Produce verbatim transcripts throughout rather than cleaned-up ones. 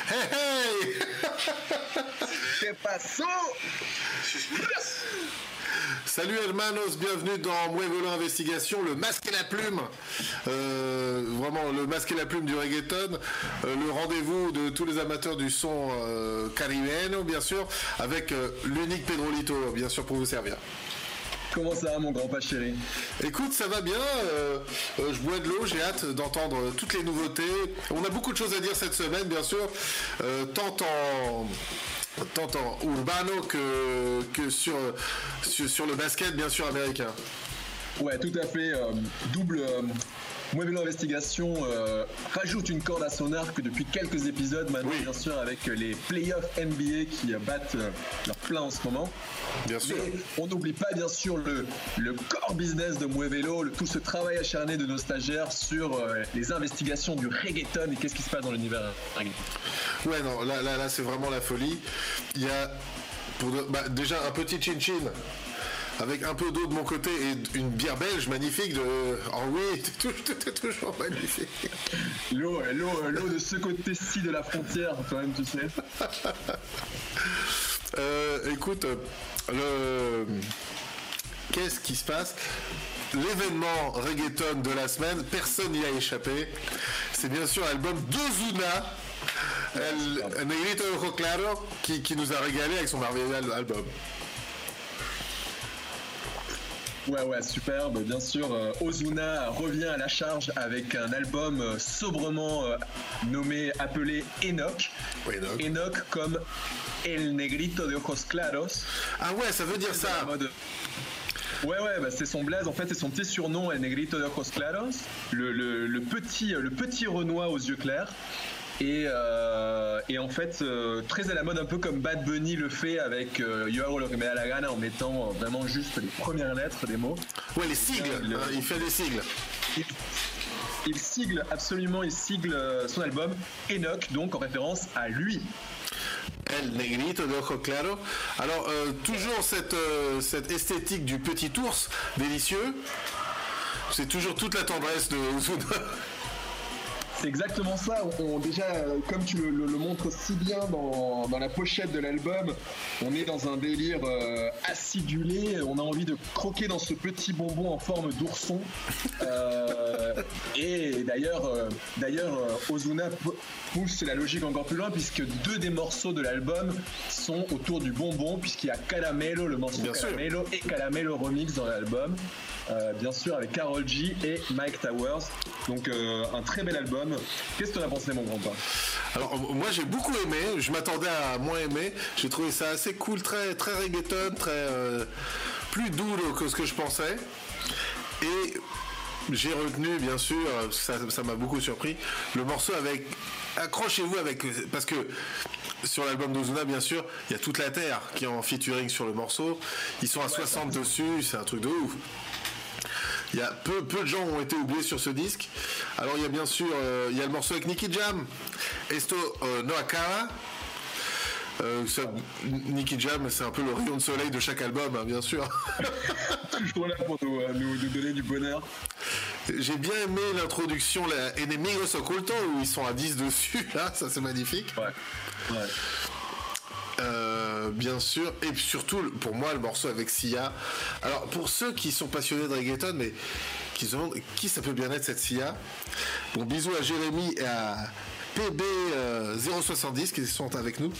Hey, hey. ¿Qué pasó? Salut hermanos, bienvenue dans Muévelo Investigation, le masque et la plume. Euh, vraiment le masque et la plume du reggaeton, euh, le rendez-vous de tous les amateurs du son euh, caribéen, bien sûr, avec euh, l'unique Pedrolito, bien sûr, pour vous servir. Comment ça va, mon grand pas chéri? Écoute, ça va bien, euh, euh, je bois de l'eau, j'ai hâte d'entendre toutes les nouveautés. On a beaucoup de choses à dire cette semaine, bien sûr, euh, tant en... tant en urbano que, que sur, sur, sur le basket, bien sûr, américain. Ouais, tout à fait. Euh, double euh, Muévelo Investigation euh, rajoute une corde à son arc depuis quelques épisodes maintenant, oui. Bien sûr, avec les playoffs N B A qui battent euh, leur plein en ce moment. Bien sûr. Mais on n'oublie pas, bien sûr, le, le core business de Muévelo, le, tout ce travail acharné de nos stagiaires sur euh, les investigations du reggaeton et qu'est-ce qui se passe dans l'univers reggaeton. Ouais, non, là, là, là c'est vraiment la folie. Il y a pour de, bah, déjà un petit chin-chin avec un peu d'eau de mon côté et une bière belge magnifique de Henri, c'est toujours magnifique. L'eau, l'eau, l'eau de ce côté-ci de la frontière, quand même, tu sais. euh, écoute, le... qu'est-ce qui se passe? L'événement reggaeton de la semaine, personne n'y a échappé. C'est bien sûr l'album d'Ozuna, El Negrito de Ojo Claro, qui, qui nous a régalé avec son merveilleux album. Ouais, ouais, superbe, bien sûr. Euh, Ozuna revient à la charge avec un album euh, sobrement euh, nommé, appelé Enoch. Oui, Enoch. Enoch comme El Negrito de Ojos Claros. Ah ouais, ça veut dire ça. Mode... Ouais, ouais, bah c'est son blaze, en fait, c'est son petit surnom, El Negrito de Ojos Claros. Le, le, le, petit, le petit Renoir aux yeux clairs. Et, euh, et en fait, euh, très à la mode, un peu comme Bad Bunny le fait avec euh, Yo hago lo que me da la gana, en mettant euh, vraiment juste les premières lettres des mots. Ouais, les sigles, le, hein, il fait des sigles. Il, il sigle, absolument, il sigle son album Enoch, donc en référence à lui. El Negrito de Ojo Claro. Alors, euh, toujours cette, euh, cette esthétique du petit ours délicieux. C'est toujours toute la tendresse de Ozuna. C'est exactement ça. On, déjà, comme tu le, le, le montres si bien dans, dans la pochette de l'album, on est dans un délire euh, acidulé. On a envie de croquer dans ce petit bonbon en forme d'ourson. Euh, et d'ailleurs, euh, d'ailleurs, Ozuna pousse la logique encore plus loin puisque deux des morceaux de l'album sont autour du bonbon, puisqu'il y a Caramelo, le morceau bien Caramelo, sûr. Et Caramelo Remix dans l'album. Euh, bien sûr avec Karol G et Mike Towers, donc euh, un très bel album. Qu'est-ce que tu en as pensé, mon grand-père? Alors moi j'ai beaucoup aimé, je m'attendais à moins aimer, j'ai trouvé ça assez cool, très, très reggaeton, très euh, plus doux que ce que je pensais, et j'ai retenu bien sûr, ça, ça m'a beaucoup surpris, le morceau avec, accrochez-vous avec, parce que sur l'album d'Ozuna, bien sûr, il y a toute la terre qui est en featuring sur le morceau, ils sont à soixante dessus, c'est un truc de ouf. Il y a peu, peu de gens ont été oubliés sur ce disque. Alors il y a bien sûr euh, il y a le morceau avec Nicky Jam, Esto euh, No Acaba. Euh, ça, Nicky Jam, c'est un peu le rayon de soleil de chaque album, hein, bien sûr. Toujours là pour nous, nous, nous donner du bonheur. J'ai bien aimé l'introduction, la Enemigos Ocultos, où ils sont à dix dessus, là, ça c'est magnifique. Ouais. Ouais. Euh, bien sûr, et surtout pour moi le morceau avec Sia. Alors pour ceux qui sont passionnés de reggaeton mais qui se demandent qui ça peut bien être cette Sia, bon bisous à Jérémy et à P B euh, zéro soixante-dix qui sont avec nous.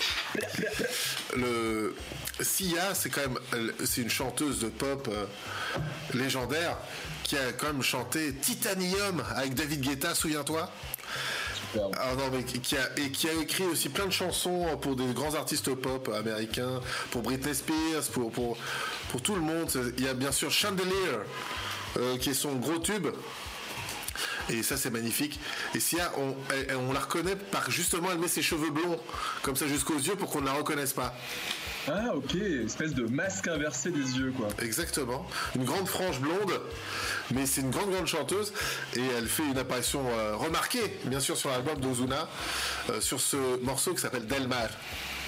Le Sia, c'est quand même c'est une chanteuse de pop euh, légendaire qui a quand même chanté Titanium avec David Guetta, souviens-toi. Ah non, mais qui a, et qui a écrit aussi plein de chansons pour des grands artistes pop américains, pour Britney Spears, pour, pour, pour tout le monde. Il y a bien sûr Chandelier, euh, qui est son gros tube. Et ça, c'est magnifique. Et Sia, on, elle, on la reconnaît par justement, elle met ses cheveux blonds, comme ça jusqu'aux yeux, pour qu'on ne la reconnaisse pas. Ah ok, espèce de masque inversé des yeux quoi. Exactement, une grande frange blonde, mais c'est une grande grande chanteuse et elle fait une apparition euh, remarquée bien sûr sur l'album d'Ozuna, euh, sur ce morceau qui s'appelle Del Mar.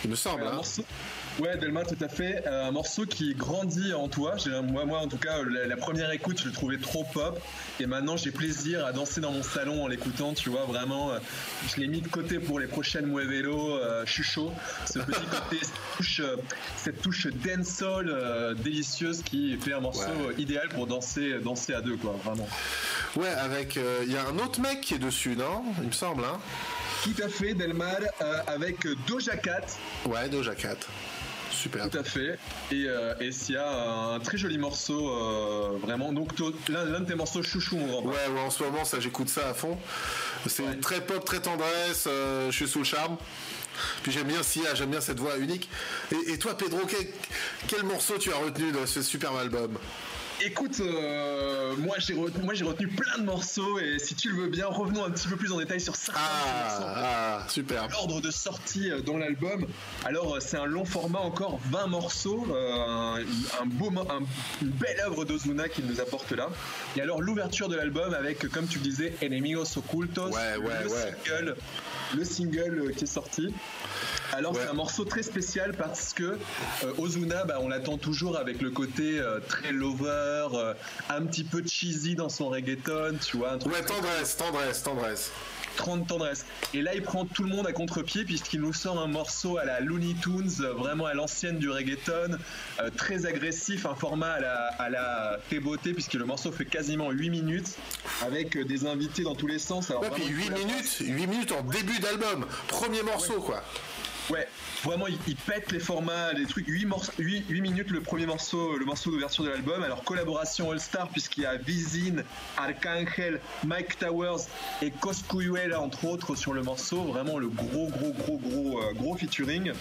il me semble. Ouais, hein. morceau... ouais Delma, tout à fait. Euh, un morceau qui grandit en toi. J'ai, moi, moi, en tout cas, la, la première écoute, je le trouvais trop pop. Et maintenant, j'ai plaisir à danser dans mon salon en l'écoutant. Tu vois, vraiment, euh, je l'ai mis de côté pour les prochaines Muevelo. Euh, je suis chaud. Ce petit côté, cette touche, euh, cette touche dancehall euh, délicieuse qui fait un morceau ouais. idéal pour danser, danser à deux, quoi, vraiment. Ouais, avec, il euh, y a un autre mec qui est dessus, non ? Il me semble, hein. Tout à fait, Delmar, euh, avec Doja Cat. Ouais, Doja Cat. Super. Tout à fait. Et, euh, et s'il y a un très joli morceau, euh, vraiment. Donc, l'un, l'un de tes morceaux chouchou, mon grand. Ouais, ouais, en ce moment, ça, j'écoute ça à fond. C'est ouais. très pop, très tendresse. Euh, je suis sous le charme. Puis j'aime bien Sia, j'aime bien cette voix unique. Et, et toi, Pedro, quel, quel morceau tu as retenu de ce superbe album ? Écoute, euh, moi, j'ai retenu, moi j'ai retenu plein de morceaux et si tu le veux bien, revenons un petit peu plus en détail sur certains ah, morceaux. Ah, super. L'ordre de sortie dans l'album. Alors, c'est un long format, encore vingt morceaux, euh, un, un beau, un, une belle œuvre d'Ozuna qui nous apporte là. Et alors, l'ouverture de l'album avec, comme tu disais, Enemigos Ocultos, ouais, ouais, le, ouais. Single, le single qui est sorti. Alors ouais. c'est un morceau très spécial parce que euh, Ozuna, bah, on l'attend toujours avec le côté euh, très lover, euh, un petit peu cheesy dans son reggaeton, tu vois. Un truc ouais, tendresse, très... tendresse, tendresse. trente tendresse. Et là, il prend tout le monde à contre-pied puisqu'il nous sort un morceau à la Looney Tunes, vraiment à l'ancienne du reggaeton, euh, très agressif, un format à la, à la T-Beauté puisque le morceau fait quasiment huit minutes avec euh, des invités dans tous les sens. Alors, ouais, puis huit minutes, huit minutes en début d'album, premier morceau ouais. quoi. Ouais, vraiment il, il pète les formats, les trucs, huit, morceaux, huit, huit minutes le premier morceau, le morceau d'ouverture de l'album. Alors collaboration All-Star puisqu'il y a Vizin, Arcangel, Mike Towers et Coscuyuela entre autres sur le morceau. Vraiment le gros gros gros gros euh, gros featuring.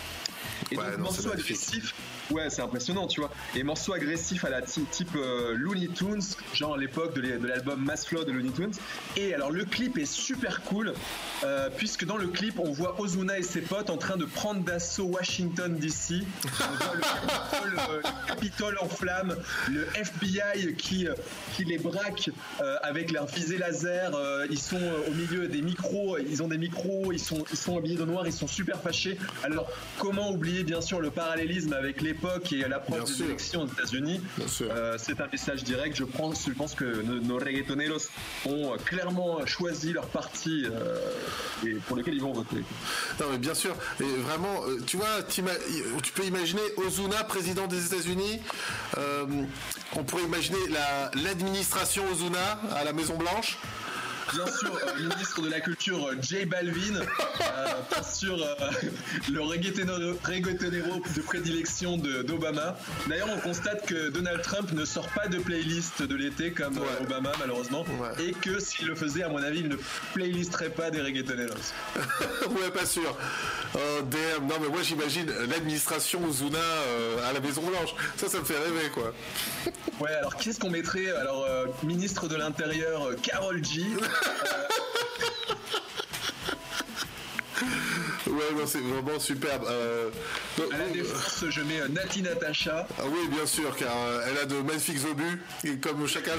Et ouais, donc non, morceau agressif, ouais c'est impressionnant tu vois. Et morceau agressif à la t- type euh, Looney Tunes, genre à l'époque de, les, de l'album Mass Flow de Looney Tunes. Et alors le clip est super cool euh, puisque dans le clip on voit Ozuna et ses potes en train de prendre d'assaut Washington D C. On voit le Capitole, euh, le Capitole en flammes, le F B I qui, euh, qui les braque euh, avec leurs fusées laser. Euh, ils sont euh, au milieu des micros, ils ont des micros, ils sont, ils sont habillés de noir, ils sont super fâchés. Alors comment oublier bien sûr le parallélisme avec l'époque et l'approche des élections aux États-Unis. Euh, c'est un message direct. Je pense, je pense que nos, nos reggaetoneros ont clairement choisi leur parti euh, et pour lequel ils vont voter. Non mais bien sûr. Et vraiment, tu vois, tu peux imaginer Ozuna président des États-Unis. Euh, on pourrait imaginer la, l'administration Ozuna à la Maison Blanche. Bien sûr, euh, ministre de la Culture euh, J Balvin, euh, bien sûr euh, le reggaetonero, reggaetonero de prédilection de, d'Obama. D'ailleurs, on constate que Donald Trump ne sort pas de playlist de l'été comme ouais. euh, Obama malheureusement, ouais. et que s'il le faisait, à mon avis, il ne playlisterait pas des reggaetoneros. Ouais, pas sûr. Oh, damn. Non, mais moi j'imagine l'administration Ozuna euh, à la Maison Blanche. Ça, ça me fait rêver, quoi. Ouais, alors qu'est-ce qu'on mettrait ? Alors, euh, ministre de l'Intérieur, euh, Karol G. Ouais, non, c'est vraiment superbe. Euh, donc, à la défense, je mets euh, Nati Natasha. Ah oui, bien sûr, car euh, elle a de magnifiques obus, et comme chacun.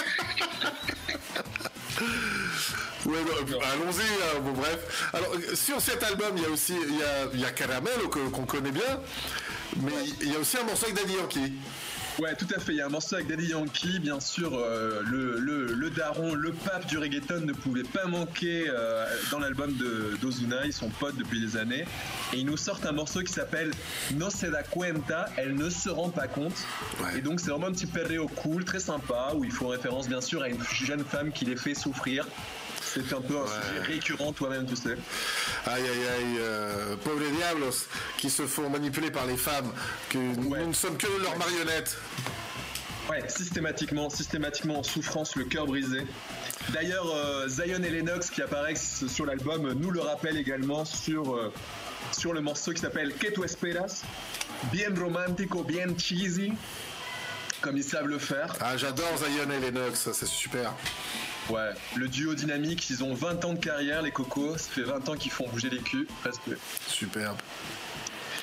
Ouais, non, allons-y. Hein, bon, bref. Alors, sur cet album, il y a aussi il y a, il y a Caramel que, qu'on connaît bien, mais ouais. il y a aussi un morceau avec Daddy Yankee. Ouais, tout à fait. Il y a un morceau avec Daddy Yankee, bien sûr. Euh, le, le, le daron, le pape du reggaeton ne pouvait pas manquer euh, dans l'album de, d'Ozuna. Ils sont potes depuis des années. Et ils nous sortent un morceau qui s'appelle No se da cuenta, elle ne se rend pas compte. Ouais. Et donc, c'est vraiment un petit perreo cool, très sympa, où il faut référence, bien sûr, à une jeune femme qui les fait souffrir. C'est un peu un ouais. sujet récurrent, toi-même, tu sais. Aïe, aïe, aïe, euh, pauvres diablos, qui se font manipuler par les femmes, que ouais. nous ne sommes que leurs marionnettes. Ouais, systématiquement, systématiquement en souffrance, le cœur brisé. D'ailleurs, euh, Zion et Lennox, qui apparaissent sur l'album, nous le rappellent également sur, euh, sur le morceau qui s'appelle Que tu esperas, bien romantico, bien cheesy, comme ils savent le faire. Ah, j'adore Zion et Lennox, ça, c'est super. Ouais, le duo dynamique, ils ont vingt ans de carrière, les cocos, ça fait vingt ans qu'ils font bouger les culs, presque. Superbe.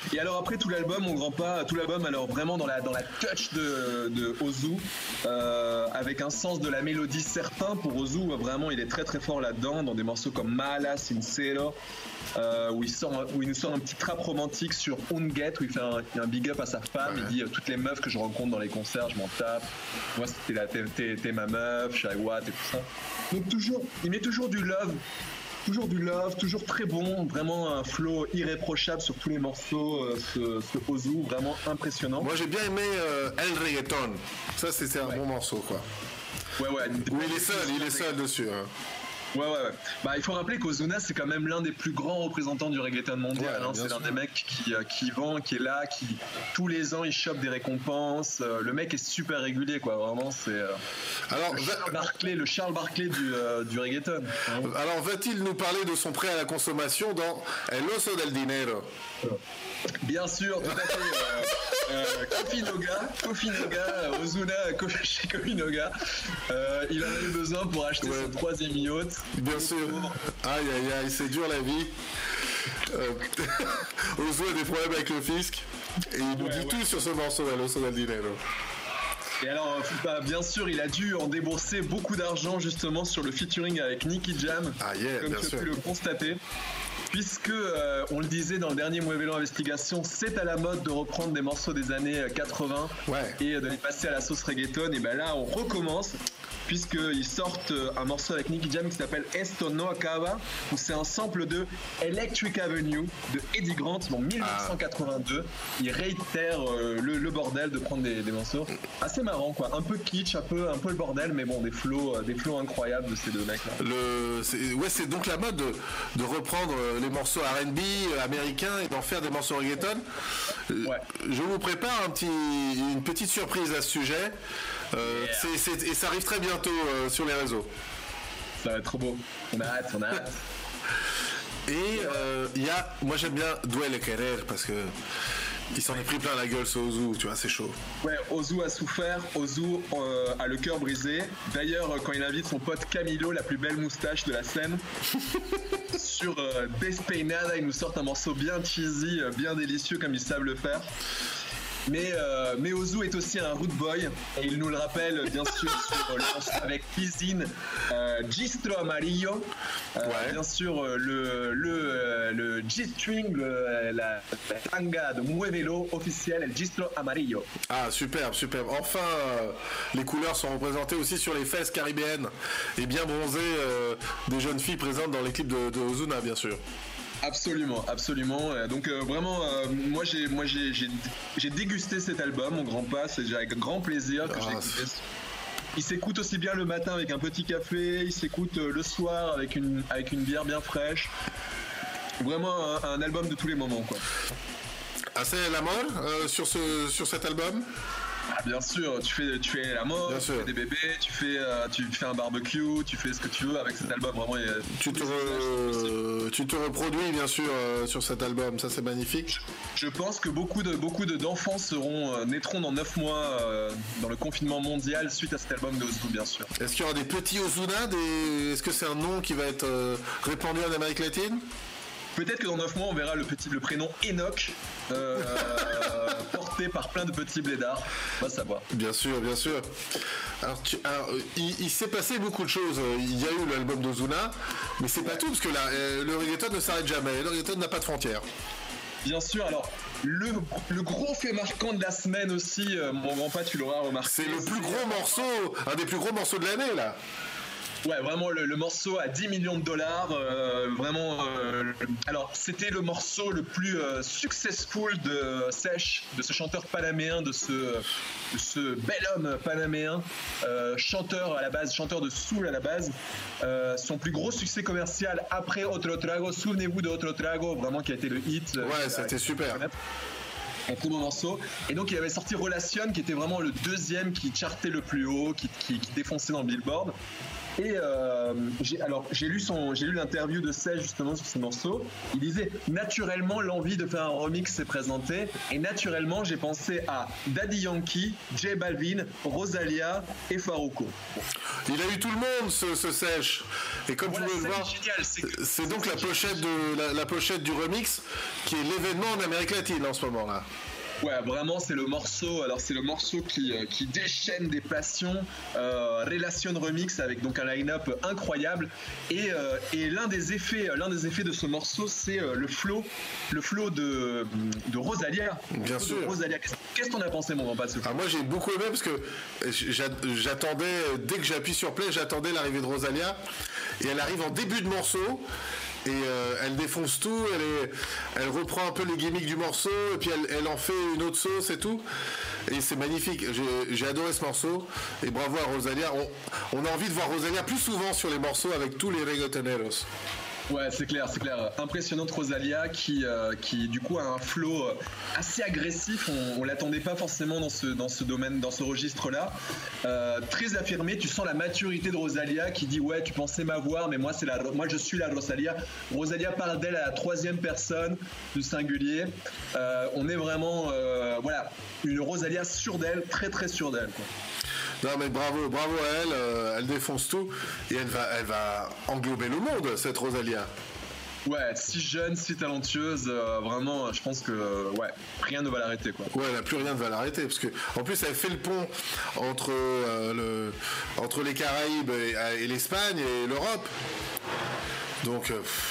Et alors après tout l'album, on grand pas, tout l'album alors vraiment dans la dans la touch de, de Ozu, euh, avec un sens de la mélodie certain pour Ozu. Vraiment, il est très très fort là-dedans, dans des morceaux comme Mala, Sincero, euh, où il sort, où il nous sort un petit trap romantique sur Unget, où il fait un, un big up à sa femme. Ouais. Il dit euh, toutes les meufs que je rencontre dans les concerts, je m'en tape. Moi, c'était la t'es, t'es, t'es ma meuf, Shaiwat et tout ça. Donc toujours, il met toujours du love. Toujours du love, toujours très bon, vraiment un flow irréprochable sur tous les morceaux, euh, ce, ce Ozu, vraiment impressionnant. Moi j'ai bien aimé euh, El Reggaeton, ça c'était un ouais. bon morceau quoi. Ouais ouais. Où il est seul, il est seul dessus. Hein. Ouais, ouais, ouais. Bah, il faut rappeler qu'Ozuna, c'est quand même l'un des plus grands représentants du reggaeton mondial. Ouais, hein. C'est sûr. L'un des mecs qui, qui vend, qui est là, qui tous les ans il chope des récompenses. Le mec est super régulier, quoi. Vraiment, c'est euh, Alors, le, Charles va... Barkley, le Charles Barkley du, euh, du reggaeton. Hein. Alors, va-t-il nous parler de son prêt à la consommation dans El Oso del Dinero? Bien sûr, tout à fait. Euh, euh, Kofi Noga, Kofi Noga, Ozuna chez Kofi Noga. Euh, il en a eu besoin pour acheter ouais. son troisième yacht. Bien sûr. Aïe aïe aïe, c'est dur la vie. Euh, Ozu a des problèmes avec le fisc. Et il nous ouais, dit ouais. tout sur ce morceau El Oso del Dinero. Et alors, bah, bien sûr, il a dû en débourser beaucoup d'argent justement sur le featuring avec Nicky Jam, ah, yeah, comme tu as pu le constater. Puisque, euh, on le disait dans le dernier Muevelo Investigation, c'est à la mode de reprendre des morceaux des années quatre-vingts ouais. et de les passer à la sauce reggaeton. Et ben là, on recommence, puisqu'ils sortent un morceau avec Nicky Jam qui s'appelle Esto No Acaba, où c'est un sample de Electric Avenue de Eddie Grant en dix-neuf cent quatre-vingt-deux. Ah. Il réitère euh, le, le bordel de prendre des, des morceaux. Assez marrant, quoi. Un peu kitsch, un peu, un peu le bordel, mais bon, des flows, des flows incroyables de ces deux mecs-là. Le, c'est, ouais, c'est donc la mode de, de reprendre les morceaux R and B américains et d'en faire des morceaux reggaeton. Ouais. Je vous prépare un petit, une petite surprise à ce sujet. Euh, yeah. c'est, c'est, et ça arrive très bientôt euh, sur les réseaux. Ça va être trop beau. On a hâte, on a hâte. Et il euh, y a, moi j'aime bien Duele Querer parce que il s'en est pris plein la gueule ce Ozu, tu vois, c'est chaud. Ouais, Ozu a souffert, Ozu euh, a le cœur brisé. D'ailleurs, quand il invite son pote Camilo, la plus belle moustache de la scène, sur euh, Despeinada, il nous sort un morceau bien cheesy, bien délicieux comme ils savent le faire. Mais, euh, mais Ozu est aussi un root boy et il nous le rappelle bien sûr sur le morceau avec Cuisine, euh, Gistro Amarillo, euh, ouais. bien sûr le, le, le G-string, le, la, la tanga de Muevelo officiel, el Gistro Amarillo. Ah superbe, superbe. Enfin, euh, les couleurs sont représentées aussi sur les fesses caribéennes et bien bronzées euh, des jeunes filles présentes dans les clips de, de Ozuna bien sûr. Absolument, absolument. Donc euh, vraiment, euh, moi j'ai, moi j'ai, j'ai, j'ai dégusté cet album, mon grand pas, c'est avec grand plaisir que ah, j'ai écouté. Il s'écoute aussi bien le matin avec un petit café, il s'écoute le soir avec une avec une bière bien fraîche. Vraiment un, un album de tous les moments, quoi. Assez la mode euh, sur ce sur cet album. Ah, bien sûr, tu fais, tu fais la mode, tu fais des bébés, tu fais, euh, tu fais un barbecue, tu fais ce que tu veux avec cet album. Vraiment, il y a tu, te re... tu te reproduis bien sûr euh, sur cet album, ça c'est magnifique. Je pense que beaucoup de beaucoup de, d'enfants seront euh, naîtront dans neuf mois euh, dans le confinement mondial suite à cet album de Ozu, bien sûr. Est-ce qu'il y aura des petits Ozuna, des... est-ce que c'est un nom qui va être euh, répandu en Amérique latine? Peut-être que dans neuf mois, on verra le, petit, le prénom Enoch euh, porté par plein de petits blédards. On va savoir. Bien sûr, bien sûr. Alors, tu, alors il, il s'est passé beaucoup de choses. Il y a eu l'album d'Ozuna, mais c'est pas tout, parce que là, le reggaeton ne s'arrête jamais. Le reggaeton n'a pas de frontières. Bien sûr, alors le, le gros fait marquant de la semaine aussi, euh, mon grand pas, tu l'auras remarqué. C'est le plus gros morceau, un des plus gros morceaux de l'année là. Ouais, vraiment le, le morceau à dix millions de dollars, euh, vraiment. Euh, alors, c'était le morceau le plus euh, successful de Sech, de ce chanteur panaméen, de ce, de ce bel homme panaméen, euh, chanteur à la base, chanteur de soul à la base. Euh, son plus gros succès commercial après Otro Trago, souvenez-vous de Otro Trago, vraiment qui a été le hit. Ouais, euh, c'était super. Un très bon morceau. Et donc il avait sorti Relation, qui était vraiment le deuxième qui chartait le plus haut, qui, qui, qui défonçait dans le Billboard. Et euh, j'ai, alors j'ai lu son, j'ai lu l'interview de Sej justement sur ce morceau. Il disait naturellement l'envie de faire un remix s'est présentée et naturellement j'ai pensé à Daddy Yankee, J Balvin, Rosalia et Farruko. Il a eu tout le monde ce, ce Sej. Et comme Voilà, vous pouvez le voir, génial, c'est, que, c'est donc la pochette de la, la pochette du remix qui est l'événement en Amérique latine en ce moment là. Ouais, vraiment, c'est le morceau. Alors, c'est le morceau qui, euh, qui déchaîne des passions. Euh, Relation Remix avec donc un line-up incroyable. Et, euh, et l'un des effets, l'un des effets de ce morceau, c'est euh, le flow, le flow de, de Rosalia. Bien sûr. De Rosalia. Qu'est-ce, qu'est-ce qu'on a pensé, mon grand Patsou ? Ah, moi, j'ai beaucoup aimé parce que j'attendais, dès que j'appuie sur play, j'attendais l'arrivée de Rosalia. Et elle arrive en début de morceau. Et euh, elle défonce tout, elle, est, elle reprend un peu les gimmicks du morceau, et puis elle, elle en fait une autre sauce et tout. Et c'est magnifique, j'ai, j'ai adoré ce morceau, et bravo à Rosalia. On, on a envie de voir Rosalia plus souvent sur les morceaux avec tous les reggaetoneros. Ouais, c'est clair, c'est clair. Impressionnante Rosalia qui, euh, qui du coup a un flow assez agressif. On, on l'attendait pas forcément dans ce, dans ce domaine, dans ce registre-là. Euh, très affirmé. Tu sens la maturité de Rosalia qui dit ouais, tu pensais m'avoir, mais moi c'est la, moi je suis la Rosalia. Rosalia parle d'elle à la troisième personne du singulier. Euh, on est vraiment, euh, voilà, une Rosalia sûre d'elle, très très sûre d'elle, quoi. Non mais bravo, bravo à elle, euh, elle défonce tout et elle va, elle va englober le monde, cette Rosalia. Ouais, si jeune, si talentueuse, euh, vraiment, je pense que euh, ouais, rien ne va l'arrêter, quoi. Ouais, là, plus rien ne va l'arrêter parce que en plus elle fait le pont entre euh, le, entre les Caraïbes et, et l'Espagne et l'Europe. Donc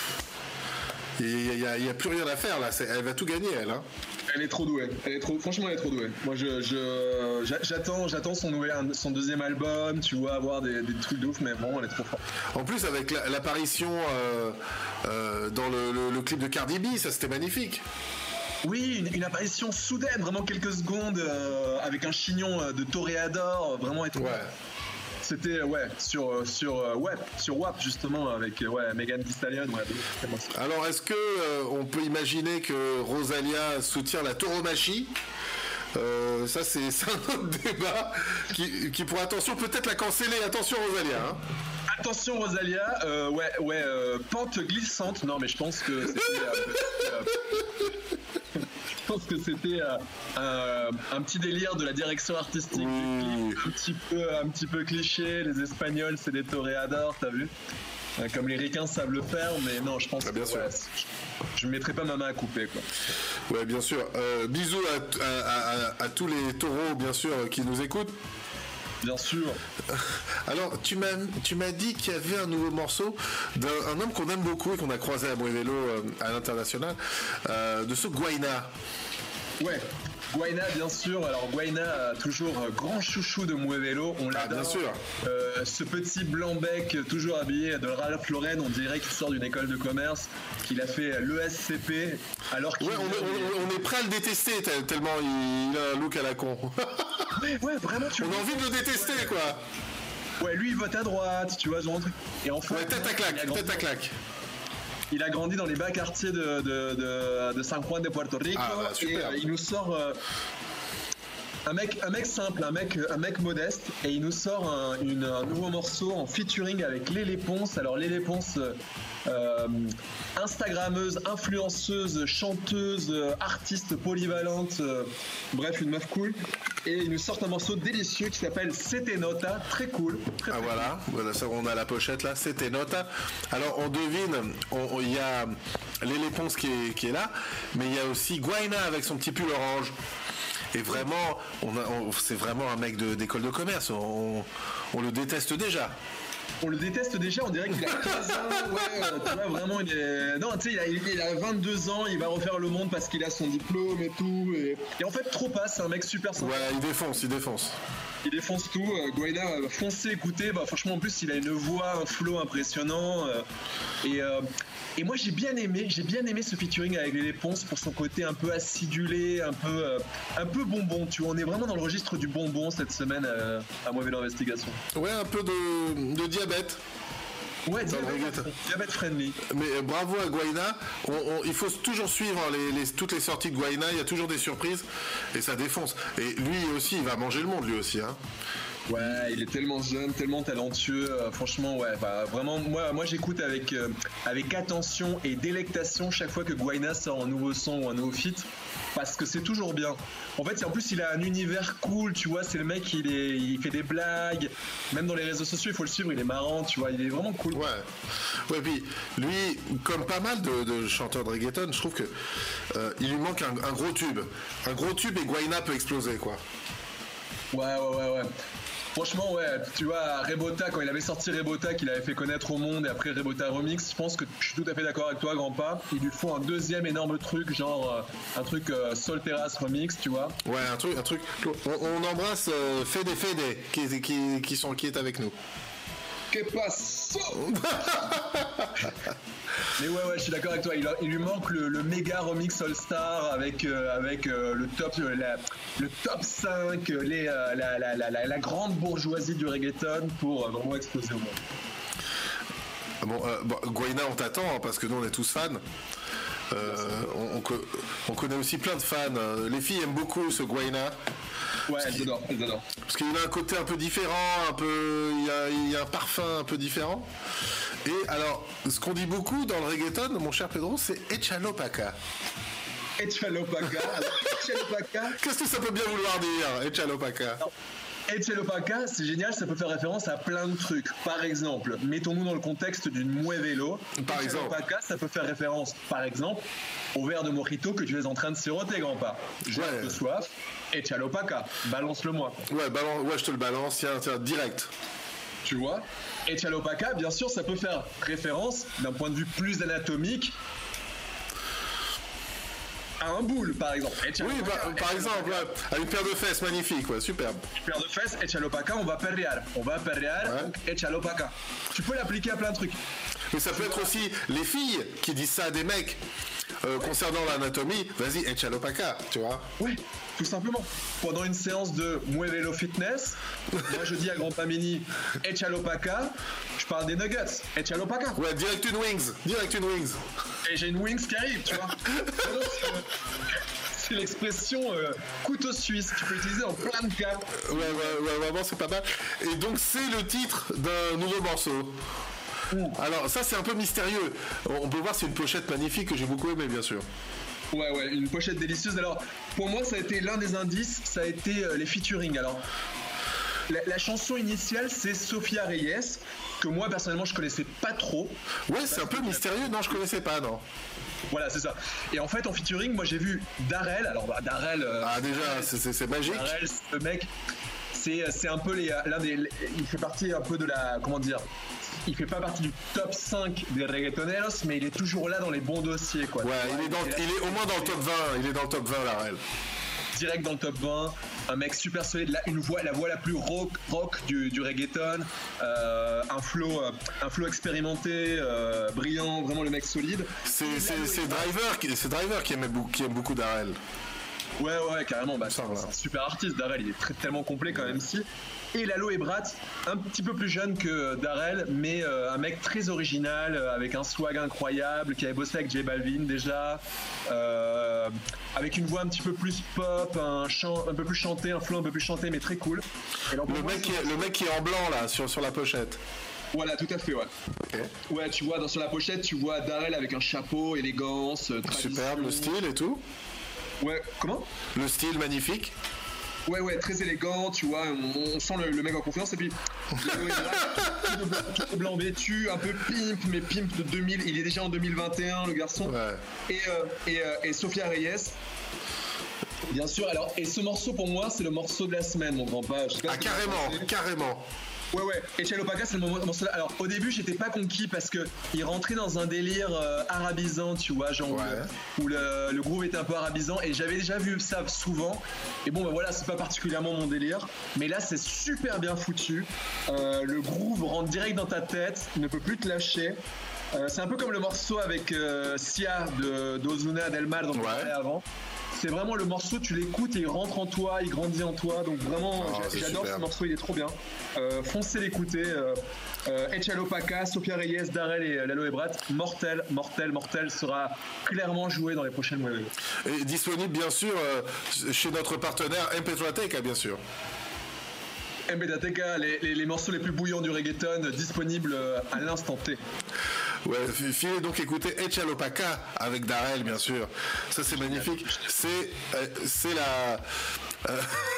il n'y a, a, a plus rien à faire là, c'est, elle va tout gagner elle. Hein. Elle est trop douée. Elle est trop, franchement, elle est trop douée. Moi, je, je, j'attends, j'attends son, nouvel, son deuxième album, tu vois, avoir des, des trucs de ouf, mais vraiment, elle est trop forte. En plus, avec la, l'apparition euh, euh, dans le, le, le clip de Cardi B, ça c'était magnifique. Oui, une, une apparition soudaine, vraiment quelques secondes, euh, avec un chignon de toréador, vraiment être. Ouais. C'était ouais sur sur euh, ouais sur W A P justement avec ouais Megan Thee Stallion. Ouais, alors est-ce que euh, on peut imaginer que Rosalia soutient la tauromachie? euh, Ça c'est, c'est un autre débat qui, qui pourrait attention peut-être la canceller. Attention Rosalia. Hein. Attention Rosalia, euh, ouais ouais euh, pente glissante. Non mais je pense que c'était, euh, euh, je pense que c'était euh, un, un petit délire de la direction artistique du clip, un petit peu un petit peu cliché. Les Espagnols c'est des toréadors, t'as vu? Euh, comme les Ricains savent le faire, mais non, je pense ah, bien que sûr. Ouais, je ne mettrai pas ma main à couper, quoi. Ouais, bien sûr. Euh, bisous à, à, à, à tous les taureaux, bien sûr, qui nous écoutent. Bien sûr. Alors, tu m'as, tu m'as dit qu'il y avait un nouveau morceau d'un un homme qu'on aime beaucoup et qu'on a croisé à Moevelo euh, à l'international, euh, de ce Guayna. Ouais. Guayna, bien sûr. Alors Guayna, toujours grand chouchou de Moevelo, on l'adore. Ah, bien sûr. Euh, ce petit blanc bec, toujours habillé de Ralph Lauren, on dirait qu'il sort d'une école de commerce, qu'il a fait l'E S C P, alors qu'il. Ouais, on, on, on est prêt à le détester tellement il a un look à la con. Ouais, ouais, vraiment. Tu on a envie de le détester, ouais. quoi. Ouais, lui il vote à droite, tu vois, genre un truc. Et en fait, ouais, tête à claque, tête à claque. Il a grandi dans les bas quartiers de, de, de, de San Juan de Puerto Rico. Ah, bah, et euh, il nous sort euh, un, mec, un mec simple, un mec, un mec modeste, et il nous sort un, une, un nouveau morceau en featuring avec Lélé Ponce. Alors Lélé Ponce, euh, Instagrammeuse, influenceuse, chanteuse, artiste polyvalente, euh, bref, une meuf cool. Et il nous sort un morceau délicieux qui s'appelle C'était Nota, très cool. Très, ah très voilà, cool. voilà, ça, on a la pochette là, C'était Nota. Alors on devine, il y a Lélé Ponce qui est, qui est là, mais il y a aussi Guayna avec son petit pull orange. Et vraiment, on a, on, c'est vraiment un mec de, d'école de commerce, on, on le déteste déjà. On le déteste déjà, on dirait qu'il a quinze ans, ouais, tu vois, vraiment, il est... Non, tu sais, il a, il a vingt-deux ans, il va refaire le monde parce qu'il a son diplôme et tout, et, et en fait, trop pas, c'est un mec super sympa. Ouais, il défonce, il défonce. Il défonce tout, euh, Guayna, euh, foncez, écoutez, bah franchement, en plus, il a une voix, un flow impressionnant, euh, et... Euh, Et moi j'ai bien aimé, j'ai bien aimé ce featuring avec Lélé Ponce pour son côté un peu acidulé, un peu, euh, un peu bonbon. Tu vois, on est vraiment dans le registre du bonbon cette semaine euh, à Moevelo Investigation. Ouais, un peu de, de diabète. Ouais, diabète, diabète friendly. Mais euh, bravo à Guayna. On, on, il faut toujours suivre les, les, toutes les sorties de Guayna. Il y a toujours des surprises et ça défonce. Et lui aussi, il va manger le monde lui aussi. Hein. Ouais, il est tellement jeune, tellement talentueux. Euh, franchement, ouais, bah, vraiment, moi, moi j'écoute avec, euh, avec attention et délectation chaque fois que Guayna sort un nouveau son ou un nouveau feat, parce que c'est toujours bien. En fait, en plus, il a un univers cool, tu vois. C'est le mec, il, est, il fait des blagues. Même dans les réseaux sociaux, il faut le suivre, il est marrant, tu vois. Il est vraiment cool. Ouais. Ouais, puis lui, comme pas mal de, de chanteurs de reggaeton, je trouve que euh, il lui manque un, un gros tube. Un gros tube et Guayna peut exploser, quoi. Ouais, ouais, ouais, ouais. Franchement, ouais, tu vois, Rebota, quand il avait sorti Rebota, qu'il avait fait connaître au monde, et après Rebota Remix, je pense que je suis tout à fait d'accord avec toi, grand pas. Il lui faut un deuxième énorme truc, genre euh, un truc euh, Sol Terrace Remix, tu vois. Ouais, un truc, un truc. On, on embrasse euh, Fede Fede, qui, qui, qui, sont, qui est avec nous. Que passe? Mais ouais, ouais, je suis d'accord avec toi. Il, a, il lui manque le, le méga remix All Star avec, euh, avec euh, le, top, la, le top cinq, les, euh, la, la, la, la, la grande bourgeoisie du reggaeton pour euh, vraiment exploser au monde. Bon, euh, bon Guayna, on t'attend hein, parce que nous, on est tous fans. Euh, on, on, on connaît aussi plein de fans. Les filles aiment beaucoup ce Guayna. Ouais, elles adorent, elles adorent. Parce qu'il a un côté un peu différent, un peu, il y a, il y a un parfum un peu différent. Et alors, ce qu'on dit beaucoup dans le reggaeton, mon cher Pedro, c'est Echalopaka. Echalopaka. Echalopaka. Qu'est-ce que ça peut bien vouloir dire, Echalopaka? Echalopaka, c'est génial, ça peut faire référence à plein de trucs. Par exemple, mettons-nous dans le contexte d'une muévélo. Par exemple. Echalopaka, ça peut faire référence, par exemple, au verre de mojito que tu es en train de siroter, grand-pas. J'ai un peu soif. Echalopaka, balance-le-moi. Ouais, balance, ouais, je te le balance, tiens, tiens, direct. Tu vois? Echalopaka, bien sûr, ça peut faire référence, d'un point de vue plus anatomique, à un boule, par exemple. Oui, par, par exemple, ouais, à une paire de fesses magnifique, ouais, superbe. Une paire de fesses, Echalopaka, on va perrear. On va perrear, ouais. Donc Echalopaka. Tu peux l'appliquer à plein de trucs. Mais ça peut être aussi les filles qui disent ça à des mecs. Euh, ouais. Concernant l'anatomie, vas-y, Echalopaka, tu vois. Oui, tout simplement. Pendant une séance de Muévélo Fitness, moi je dis à Grand Pamini, Echalopaka, je parle des nuggets, Echalopaka. Ouais, direct une wings, direct une wings. Et j'ai une wings qui arrive, tu vois. C'est l'expression euh, couteau suisse que tu peux utiliser dans plein de cas. Ouais, ouais, ouais, vraiment, c'est pas mal. Et donc, c'est le titre d'un nouveau morceau. Alors ça c'est un peu mystérieux. On peut voir c'est une pochette magnifique que j'ai beaucoup aimé bien sûr. Ouais ouais, une pochette délicieuse. Alors pour moi ça a été l'un des indices, ça a été euh, les featuring. Alors la, la chanson initiale c'est Sofia Reyes que moi personnellement je connaissais pas trop. Ouais c'est un peu mystérieux, non je connaissais pas non. Voilà c'est ça. Et en fait en featuring moi j'ai vu Darrell. Alors bah, Darrell. Euh, ah déjà Darrell, c'est, c'est, c'est magique. Darrell ce mec. C'est, c'est un peu les, l'un des, il fait partie un peu de la, comment dire, il fait pas partie du top cinq des reggaetoneros, mais il est toujours là dans les bons dossiers, quoi. Ouais, il est, dans, il est, il est au moins dans le top vingt, il est dans le top vingt, Darrell. Direct dans le top vingt, un mec super solide, là, une voix, la voix la plus rock, rock du, du reggaeton, euh, un flow, euh, un flow expérimenté, euh, brillant, vraiment le mec solide. C'est, c'est, c'est Driver, qui, c'est Driver qui aime beaucoup, qui aime beaucoup Darrell. Ouais, ouais, carrément. Bah, c'est, c'est un super artiste, Darrell. Il est très, tellement complet quand même, si. Et Lalo Ebrat, un petit peu plus jeune que Darrell, mais euh, un mec très original, euh, avec un swag incroyable, qui avait bossé avec J Balvin déjà, euh, avec une voix un petit peu plus pop, un chant un peu plus chanté, un flow un peu plus chanté, mais très cool. Et le, mec qui est, le mec qui est en blanc là, sur, sur la pochette. Voilà, tout à fait, ouais. Okay. Ouais, tu vois, dans, sur la pochette, tu vois Darrell avec un chapeau, élégance, tradition. Superbe, le style et tout. Ouais, comment? Le style magnifique. Ouais, ouais, très élégant, tu vois, on, on sent le, le mec en confiance, et puis tout blanc vêtu, un peu pimp, mais pimp de deux mille, il est déjà en deux mille vingt et un, le garçon. Ouais. Et, euh, et, euh, et Sofia Reyes, bien sûr, alors, et ce morceau pour moi, c'est le morceau de la semaine, mon grand page. Ah, carrément, carrément. Ouais, ouais, Echalopaka, c'est le morceau. Alors, au début, j'étais pas conquis parce que il rentrait dans un délire euh, arabisant, tu vois, genre ouais. où, où le, le groove était un peu arabisant, et j'avais déjà vu ça souvent. Et bon, bah voilà, c'est pas particulièrement mon délire, mais là, c'est super bien foutu. Euh, le groove rentre direct dans ta tête, il ne peut plus te lâcher. Euh, c'est un peu comme le morceau avec euh, Sia de d'Ozuna Delmar dont on parlait avant. C'est vraiment le morceau, tu l'écoutes et il rentre en toi, il grandit en toi. Donc vraiment, oh, j'adore ce morceau, il est trop bien. Euh, foncez l'écouter. Euh, euh, Echalopaka, Sofia Reyes, Darrell et Lalo Ebrat, mortel, mortel, mortel, sera clairement joué dans les prochaines mois. Et disponible bien sûr euh, chez notre partenaire M P trois Tech, bien sûr. Mbdateka, les, les, les morceaux les plus bouillants du reggaeton disponibles à l'instant T. Ouais, filez donc écouter Echalopaka avec Darrell, bien sûr. Ça, c'est magnifique. C'est, euh, c'est la, euh,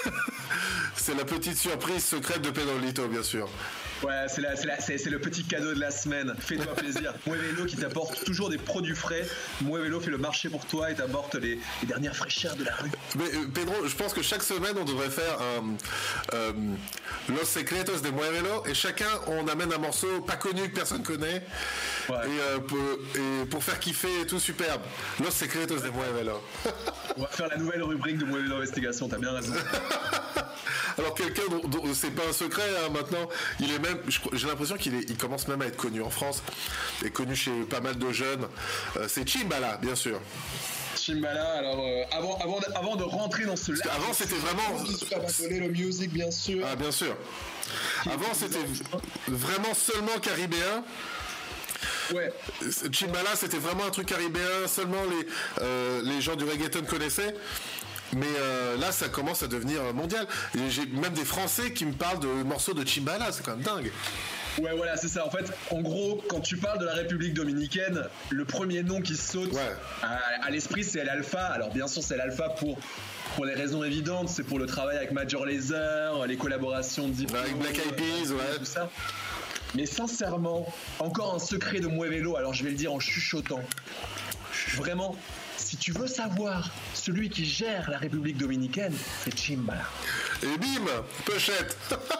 c'est la petite surprise secrète de Pedrolito, bien sûr. Ouais, c'est, la, c'est, la, c'est, c'est le petit cadeau de la semaine. Fais-toi plaisir. Muevelo qui t'apporte toujours des produits frais. Muevelo fait le marché pour toi et t'apporte les, les dernières fraîcheurs de la rue. Mais euh, Pedro, je pense que chaque semaine, on devrait faire un euh, Los Secretos de Muevelo et chacun, on amène un morceau pas connu que personne connaît. Ouais. Et, euh, pour, et pour faire kiffer et tout, superbe. Los Secretos de Muevelo. On va faire la nouvelle rubrique de Muevelo Investigation, t'as bien raison. Alors quelqu'un dont, dont c'est pas un secret hein, maintenant, il est même, j'ai l'impression qu'il est, il commence même à être connu en France, il est connu chez pas mal de jeunes. Euh, c'est Chimbala, bien sûr. Chimbala, alors euh, avant, avant, de, avant de rentrer dans ce. Parce avant c'était vraiment. Le music, bien sûr. Ah bien sûr. Avant c'était vraiment seulement caribéen. Ouais. Chimbala c'était vraiment un truc caribéen, seulement les, euh, les gens du reggaeton connaissaient. Mais euh, là, ça commence à devenir mondial. Et j'ai même des Français qui me parlent de morceaux de Chimbala, c'est quand même dingue. Ouais, voilà, c'est ça. En fait, en gros, quand tu parles de la République dominicaine, le premier nom qui saute ouais. à, à l'esprit, c'est l'Alpha. Alors, bien sûr, c'est l'Alpha pour, pour des raisons évidentes. C'est pour le travail avec Major Lazer, les collaborations de ouais, avec Black Eyed Peas, ouais. Tout ça. Mais sincèrement, encore un secret de Muevelo, alors je vais le dire en chuchotant. Vraiment, si tu veux savoir celui qui gère la République dominicaine, c'est Chimbala. Et bim, pochette.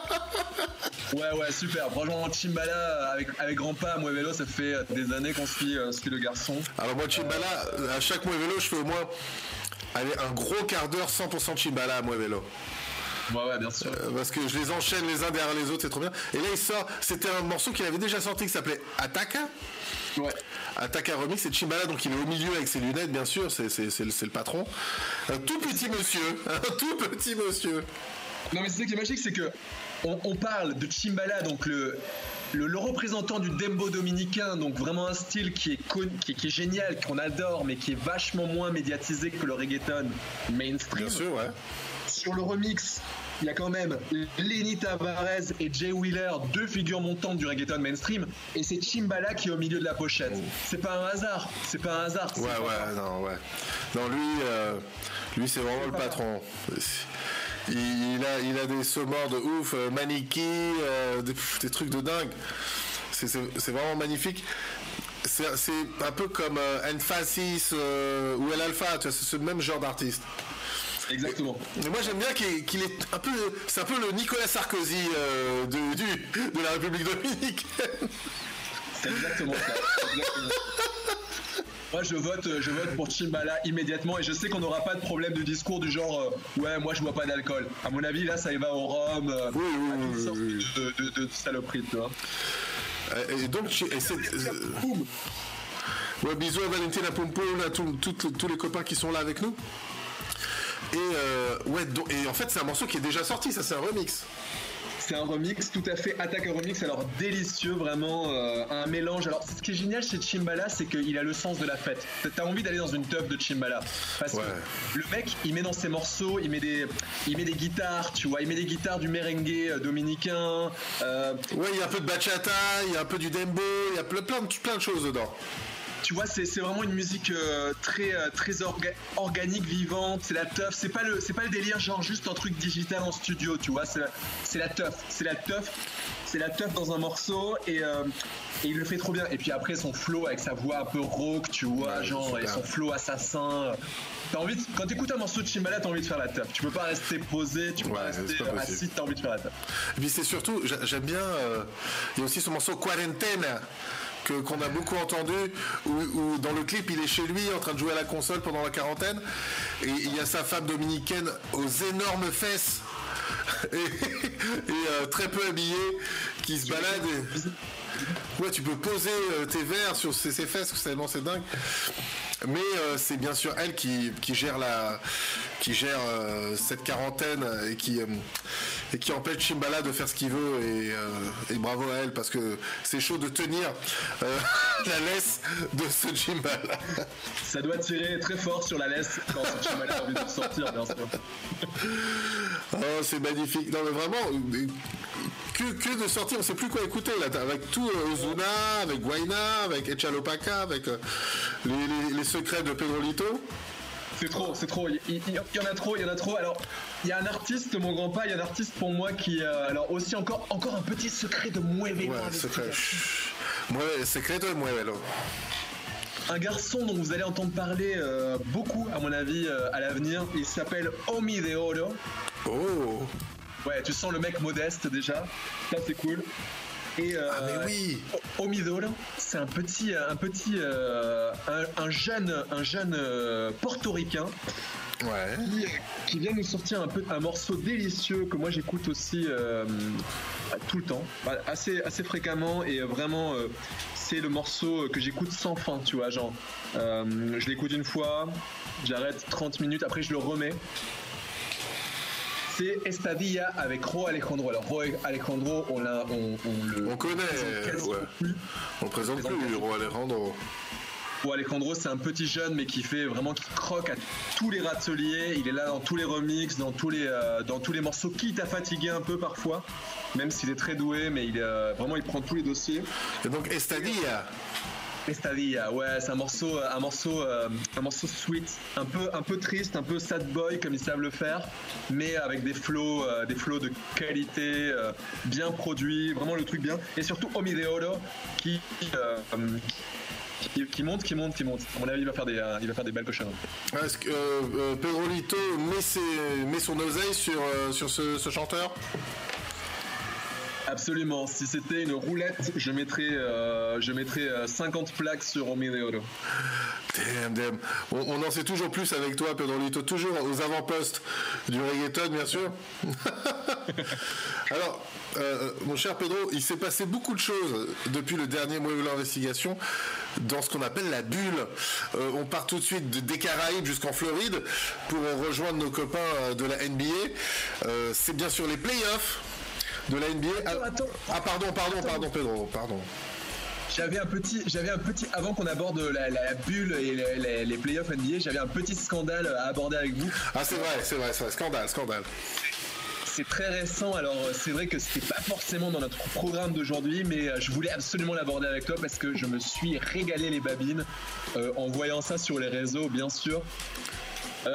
Ouais, ouais, super. Franchement, Chimbala, avec, avec Grandpa, Muevelo, ça fait des années qu'on suit, euh, suit le garçon. Alors moi, Chimbala, euh... à chaque Muevelo, je fais au moins allez, un gros quart d'heure cent pour cent Chimbala à Muevelo. Ouais, ouais, bien sûr. Euh, parce que je les enchaîne les uns derrière les autres, c'est trop bien. Et là, il sort, c'était un morceau qu'il avait déjà sorti qui s'appelait Ataka. Ouais. Ataka Remix, c'est Chimbala, donc il est au milieu avec ses lunettes, bien sûr, c'est, c'est, c'est, c'est le patron. Un tout petit monsieur, un tout petit monsieur. Non, mais c'est ça qui est magique, c'est que on, on parle de Chimbala, donc le. Le, le représentant du dembo dominicain, donc vraiment un style qui est, con, qui, qui est génial, qu'on adore, mais qui est vachement moins médiatisé que le reggaeton mainstream. Bien sûr, ouais. Sur le remix, il y a quand même Lenny Tavares et Jay Wheeler, deux figures montantes du reggaeton mainstream, et c'est Chimbala qui est au milieu de la pochette. Oh. C'est pas un hasard, c'est pas un hasard. Ouais, ouais, non, ouais. Non, lui, euh, lui c'est vraiment c'est le patron. Il a, il a des saumons de ouf, euh, Maniki, euh, des, des trucs de dingue. C'est, c'est, c'est vraiment magnifique. C'est, c'est un peu comme euh, Emphasis euh, ou El Alpha, tu vois, c'est ce même genre d'artiste. Exactement. Et moi j'aime bien qu'il, qu'il est un peu, c'est un peu le Nicolas Sarkozy euh, de, du, de la République dominicaine. C'est exactement ça. C'est exactement ça. Moi je vote, je vote pour Chimbala immédiatement et je sais qu'on n'aura pas de problème de discours du genre euh, ouais moi je bois pas d'alcool. À mon avis là ça y va au rhum, euh, oui, oui, à toutes oui, sortes oui. De, de, de, de saloperies, tu vois. Et donc et c'est, euh, ouais, bisous à Valentina Pompoun, à tous les copains qui sont là avec nous. Et euh, ouais donc, et en fait c'est un morceau qui est déjà sorti, ça c'est un remix. C'est un remix, tout à fait, attaque un remix, alors délicieux, vraiment, euh, un mélange. Alors, ce qui est génial chez Chimbala, c'est qu'il a le sens de la fête. T'as envie d'aller dans une teuf de Chimbala. Parce ouais. que le mec, il met dans ses morceaux, il met des, il met des guitares, tu vois, il met des guitares du merengue dominicain. Euh, ouais, il y a un peu de bachata, il y a un peu du dembo, il y a plein, plein, de, plein de choses dedans. Tu vois, c'est, c'est vraiment une musique euh, très, euh, très orga- organique, vivante. C'est la teuf. C'est pas le, c'est pas le délire genre juste un truc digital en studio. Tu vois, c'est la, c'est la teuf. C'est la teuf. C'est la teuf dans un morceau et, euh, et il le fait trop bien. Et puis après son flow avec sa voix un peu rauque, tu vois, ouais, genre et son flow assassin. T'as envie de, quand t'écoutes un morceau de Chimbala, t'as envie de faire la teuf. Tu peux pas rester posé, tu peux ouais, pas rester assis, t'as envie de faire la teuf. Et puis c'est surtout, j'aime bien. Euh, il y a aussi son morceau Quarantaine. Que, qu'on a beaucoup entendu, où, où dans le clip il est chez lui en train de jouer à la console pendant la quarantaine, et il y a sa femme dominicaine aux énormes fesses et, et euh, très peu habillée qui se balade. Et... Ouais, tu peux poser euh, tes verres sur ses, ses fesses, tellement c'est dingue. Mais euh, c'est bien sûr elle qui, qui gère la, qui gère euh, cette quarantaine et qui, euh, et qui empêche Chimbala de faire ce qu'il veut et, euh, et bravo à elle parce que c'est chaud de tenir euh, la laisse de ce Chimbala. Ça doit tirer très fort sur la laisse quand ce Chimbala a envie de sortir, bien sûr. Oh, c'est magnifique. Non mais vraiment, que, que de sortir, on sait plus quoi écouter là, avec tout euh, Ozuna, avec Guayna, avec Echalopaka, avec euh, les, les, les secrets de Pedrolito. C'est trop, c'est trop. Il, il, il y en a trop, il y en a trop. Alors, il y a un artiste, mon grand pas, il y a un artiste pour moi qui, euh, alors aussi encore, encore un petit secret de Muevelo. Ouais, secret. Mueve, secreto de Muevelo. Un garçon dont vous allez entendre parler euh, beaucoup, à mon avis, euh, à l'avenir. Il s'appelle Omi de Oro. Oh. Ouais, tu sens le mec modeste déjà. Ça, c'est cool. Et euh, ah mais oui. Omi de Oro, c'est un petit, un petit, euh, un, un jeune, un jeune euh, portoricain. Ouais. Qui, qui vient nous sortir un peu un morceau délicieux que moi j'écoute aussi euh, tout le temps, assez assez fréquemment et vraiment euh, c'est le morceau que j'écoute sans fin, tu vois, genre euh, je l'écoute une fois, j'arrête trente minutes, après je le remets. C'est Estadilla avec Ro Alejandro. Alors Ro Alejandro, on l'a, on, on le, on connaît, ouais. Plus. On présente plus Ro Alejandro. Ro Alejandro, c'est un petit jeune mais qui fait vraiment, qui croque à tous les râteliers. Il est là dans tous les remixes, dans tous les, euh, dans tous les morceaux, quitte à fatiguer un peu parfois, même s'il est très doué, mais il est euh, vraiment, il prend tous les dossiers. Et donc Estadilla. Estadilla, ouais, c'est un morceau, un morceau, euh, un morceau sweet, un peu, un peu triste, un peu sad boy comme ils savent le faire, mais avec des flows, euh, des flows de qualité, euh, bien produits, vraiment le truc bien. Et surtout Omi de Oro qui, euh, qui, qui monte, qui monte, qui monte. À mon avis, il va faire des, euh, il va faire des belles cochonneries. Est-ce que euh, Pedrolito met, ses, met son oseille sur, euh, sur ce, ce chanteur? Absolument. Si c'était une roulette, je mettrais, euh, je mettrais cinquante plaques sur Omi de Oro. Damn, damn. On, on en sait toujours plus avec toi, Pedrolito, toujours aux avant-postes du reggaeton, bien sûr. Alors, euh, mon cher Pedro, il s'est passé beaucoup de choses depuis le dernier Muevelo Investigation dans ce qu'on appelle la bulle. Euh, on part tout de suite de, des Caraïbes jusqu'en Floride pour rejoindre nos copains de la N B A. Euh, c'est bien sûr les playoffs de la N B A. Attends, attends. Ah pardon, pardon, pardon, Pedro, pardon. J'avais un petit, j'avais un petit, avant qu'on aborde la, la bulle et les, les, les playoffs N B A, j'avais un petit scandale à aborder avec vous. Ah c'est vrai, c'est vrai, c'est vrai, scandale, scandale. C'est très récent, alors c'est vrai que c'était pas forcément dans notre programme d'aujourd'hui, mais je voulais absolument l'aborder avec toi parce que je me suis régalé les babines euh, en voyant ça sur les réseaux, bien sûr. Euh,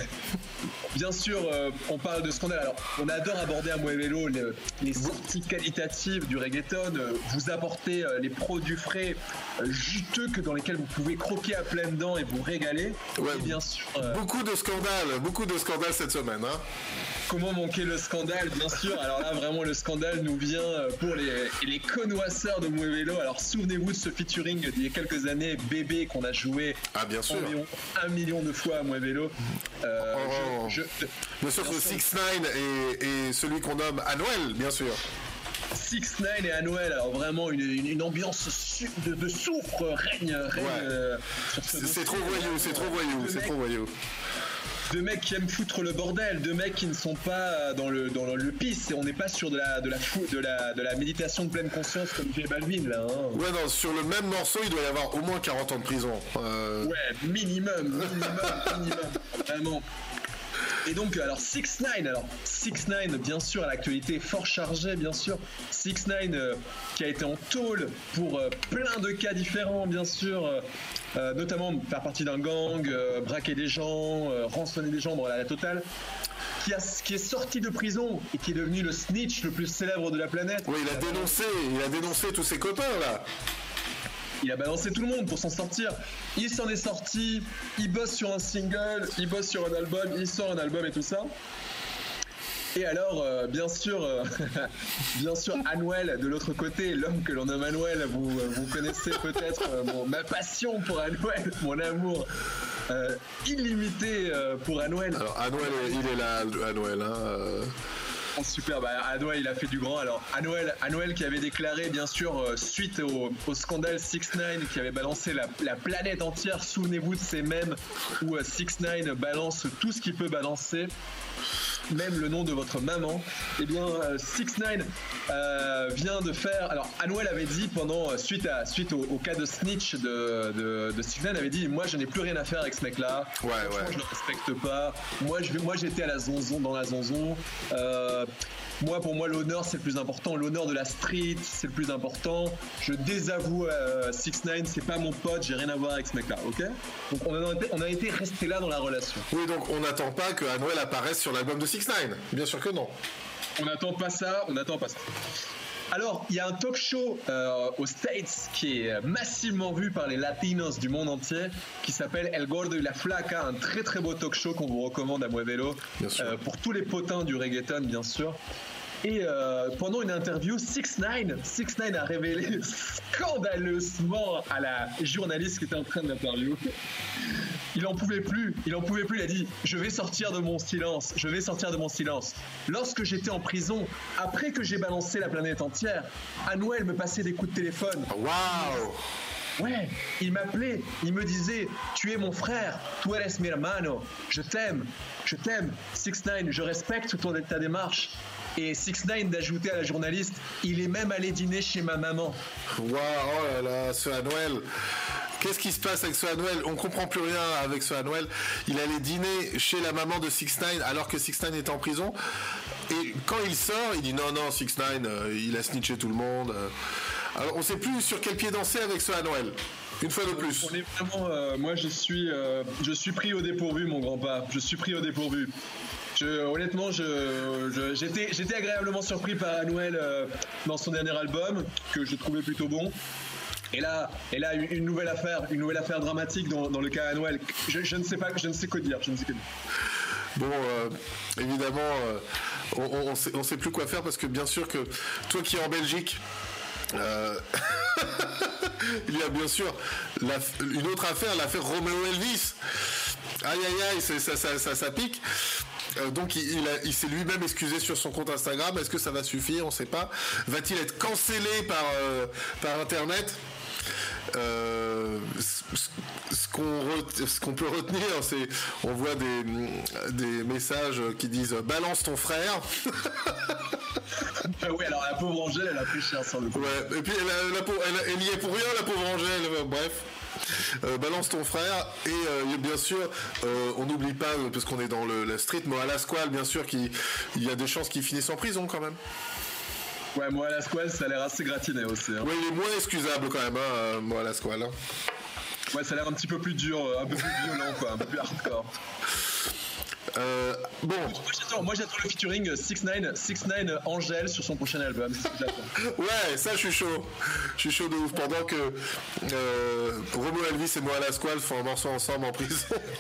bien sûr, euh, on parle de scandale. Alors, on adore aborder à Muevelo les, les sorties qualitatives du reggaeton, euh, vous apporter euh, les produits frais, euh, juteux, que dans lesquels vous pouvez croquer à pleines dents et vous régaler. Ouais, et bien sûr, euh, beaucoup de scandales, beaucoup de scandales cette semaine. Hein. Comment manquer le scandale, bien sûr. Alors là, vraiment, le scandale nous vient pour les, les connoisseurs de Muevelo. Alors, souvenez-vous de ce featuring d'il y a quelques années, Bébé, qu'on a joué ah, bien sûr. environ un million de fois à Muevelo. Euh, oh, je, je, bien sûr que six neuf et, et celui qu'on nomme Anuel, bien sûr. six neuf et Anuel, alors vraiment une, une, une ambiance su, de, de soufre règne, règne ouais. euh, sur ce C'est trop voyou, c'est trop voyou, c'est trop voyou. Deux mecs qui aiment foutre le bordel, deux mecs qui ne sont pas dans le dans le, le pisse, et on n'est pas sur de la de la fou, de la de la méditation de pleine conscience comme J Balvin là. Hein. Ouais non, sur le même morceau, il doit y avoir au moins quarante ans de prison. Euh... Ouais, minimum, minimum, minimum, vraiment. Et donc, alors six neuf, alors six neuf, bien sûr, à l'actualité fort chargée, bien sûr. six neuf euh, qui a été en tôle pour euh, plein de cas différents, bien sûr, euh, euh, notamment faire partie d'un gang, euh, braquer des gens, euh, rançonner des gens, voilà, la totale. Qui, a, qui est sorti de prison et qui est devenu le snitch le plus célèbre de la planète. Oui, il a dénoncé, il a dénoncé tous ses copains là. Il a balancé tout le monde pour s'en sortir. Il s'en est sorti, il bosse sur un single, il bosse sur un album, il sort un album et tout ça. Et alors, euh, bien sûr, euh, bien sûr, Anuel de l'autre côté, l'homme que l'on nomme Anuel, vous, vous connaissez peut-être euh, mon, ma passion pour Anuel, mon amour euh, illimité euh, pour Anuel. Alors Anuel, il est là, Anuel, hein. Euh... Oh, super, bah, Anuel il a fait du grand. Alors Anuel, Anuel qui avait déclaré bien sûr euh, suite au, au scandale six neuf qui avait balancé la, la planète entière, souvenez-vous de ces mèmes où euh, six neuf balance tout ce qu'il peut balancer. même le nom de votre maman. Eh bien, euh, six neuf euh, vient de faire. Alors, Anuel avait dit pendant suite à suite au, au cas de snitch de de, de six neuf avait dit moi je n'ai plus rien à faire avec ce mec-là. Ouais, ouais. Je le respecte pas. Moi, je moi j'étais à la zonzon dans la zonzon. Euh, Moi, pour moi, l'honneur, c'est le plus important. L'honneur de la street, c'est le plus important. Je désavoue euh, six neuf, c'est pas mon pote, j'ai rien à voir avec ce mec-là, ok? Donc, on a, été, on a été resté là dans la relation. Oui, donc on n'attend pas que Anuel apparaisse sur l'album de six neuf. Bien sûr que non. On n'attend pas ça, on n'attend pas ça. Alors, il y a un talk show euh, aux States qui est massivement vu par les Latinos du monde entier qui s'appelle El Gordo y la Flaca, un très très beau talk show qu'on vous recommande à Muévelo euh, pour tous les potins du reggaeton, bien sûr. Et euh, pendant une interview, six neuf six neuf a révélé scandaleusement à la journaliste qui était en train de l'interviewer. Il en pouvait plus, il en pouvait plus, il a dit « Je vais sortir de mon silence, je vais sortir de mon silence. Lorsque j'étais en prison, après que j'ai balancé la planète entière, Anuel me passait des coups de téléphone. Waouh !» Ouais, il m'appelait, il me disait « Tu es mon frère, tu eres mi hermano, je t'aime, je t'aime, six neuf, je respecte ton, ta démarche. » Et six neuf d'ajouter à la journaliste « Il est même allé dîner chez ma maman. » Waouh, oh là là, ce Anuel. Qu'est-ce qui se passe avec ce Anuel? On comprend plus rien avec ce Anuel. Il allait dîner chez la maman de six neuf alors que six neuf est en prison. Et quand il sort, il dit non, non, six neuf, euh, il a snitché tout le monde. Alors on sait plus sur quel pied danser avec ce Anuel. Une fois de plus. On est vraiment, euh, moi je suis, euh, je suis pris au dépourvu, mon grand-père. Je suis pris au dépourvu. Je, honnêtement, je, je, j'étais, j'étais agréablement surpris par Anuel euh, dans son dernier album que je trouvais plutôt bon. Et là, et là, une nouvelle affaire, une nouvelle affaire dramatique dans, dans le cas Anuel. Je, je ne sais pas, je ne sais quoi dire, je ne sais quoi dire. Bon, euh, évidemment, euh, on, on, sait, on sait plus quoi faire parce que bien sûr que toi qui es en Belgique, euh, il y a bien sûr la, une autre affaire, l'affaire Romeo Elvis. Aïe aïe aïe, c'est, ça, ça, ça, ça pique. Euh, donc il, il, a, il s'est lui-même excusé sur son compte Instagram. Est-ce que ça va suffire? On ne sait pas. Va-t-il être cancellé par, euh, par Internet? Euh, ce, ce, qu'on re, ce qu'on peut retenir, c'est on voit des, des messages qui disent balance ton frère. Oui, alors la pauvre Angèle, elle a pris cher sur le coup. Ouais, et puis elle, la, elle, elle y est pour rien, la pauvre Angèle. Bref. Euh, balance ton frère et euh, bien sûr euh, on n'oublie pas parce qu'on est dans le, la street Moala Squale, bien sûr qu'il il y a des chances qu'il finisse en prison quand même. Ouais, Moala Squale, ça a l'air assez gratiné aussi. Hein. Ouais, il est moins excusable quand même, hein, Moala Squale. Hein. Ouais, ça a l'air un petit peu plus dur, un peu plus violent, quoi, un peu plus hardcore. Euh, bon. Moi j'attends, moi j'attends le featuring six neuf Angèle sur son prochain album. C'est ce que j'attends. Ouais, ça je suis chaud. Je suis chaud de ouf. Pendant que euh, Romeo Elvis et Moala Squale font un morceau ensemble en prison.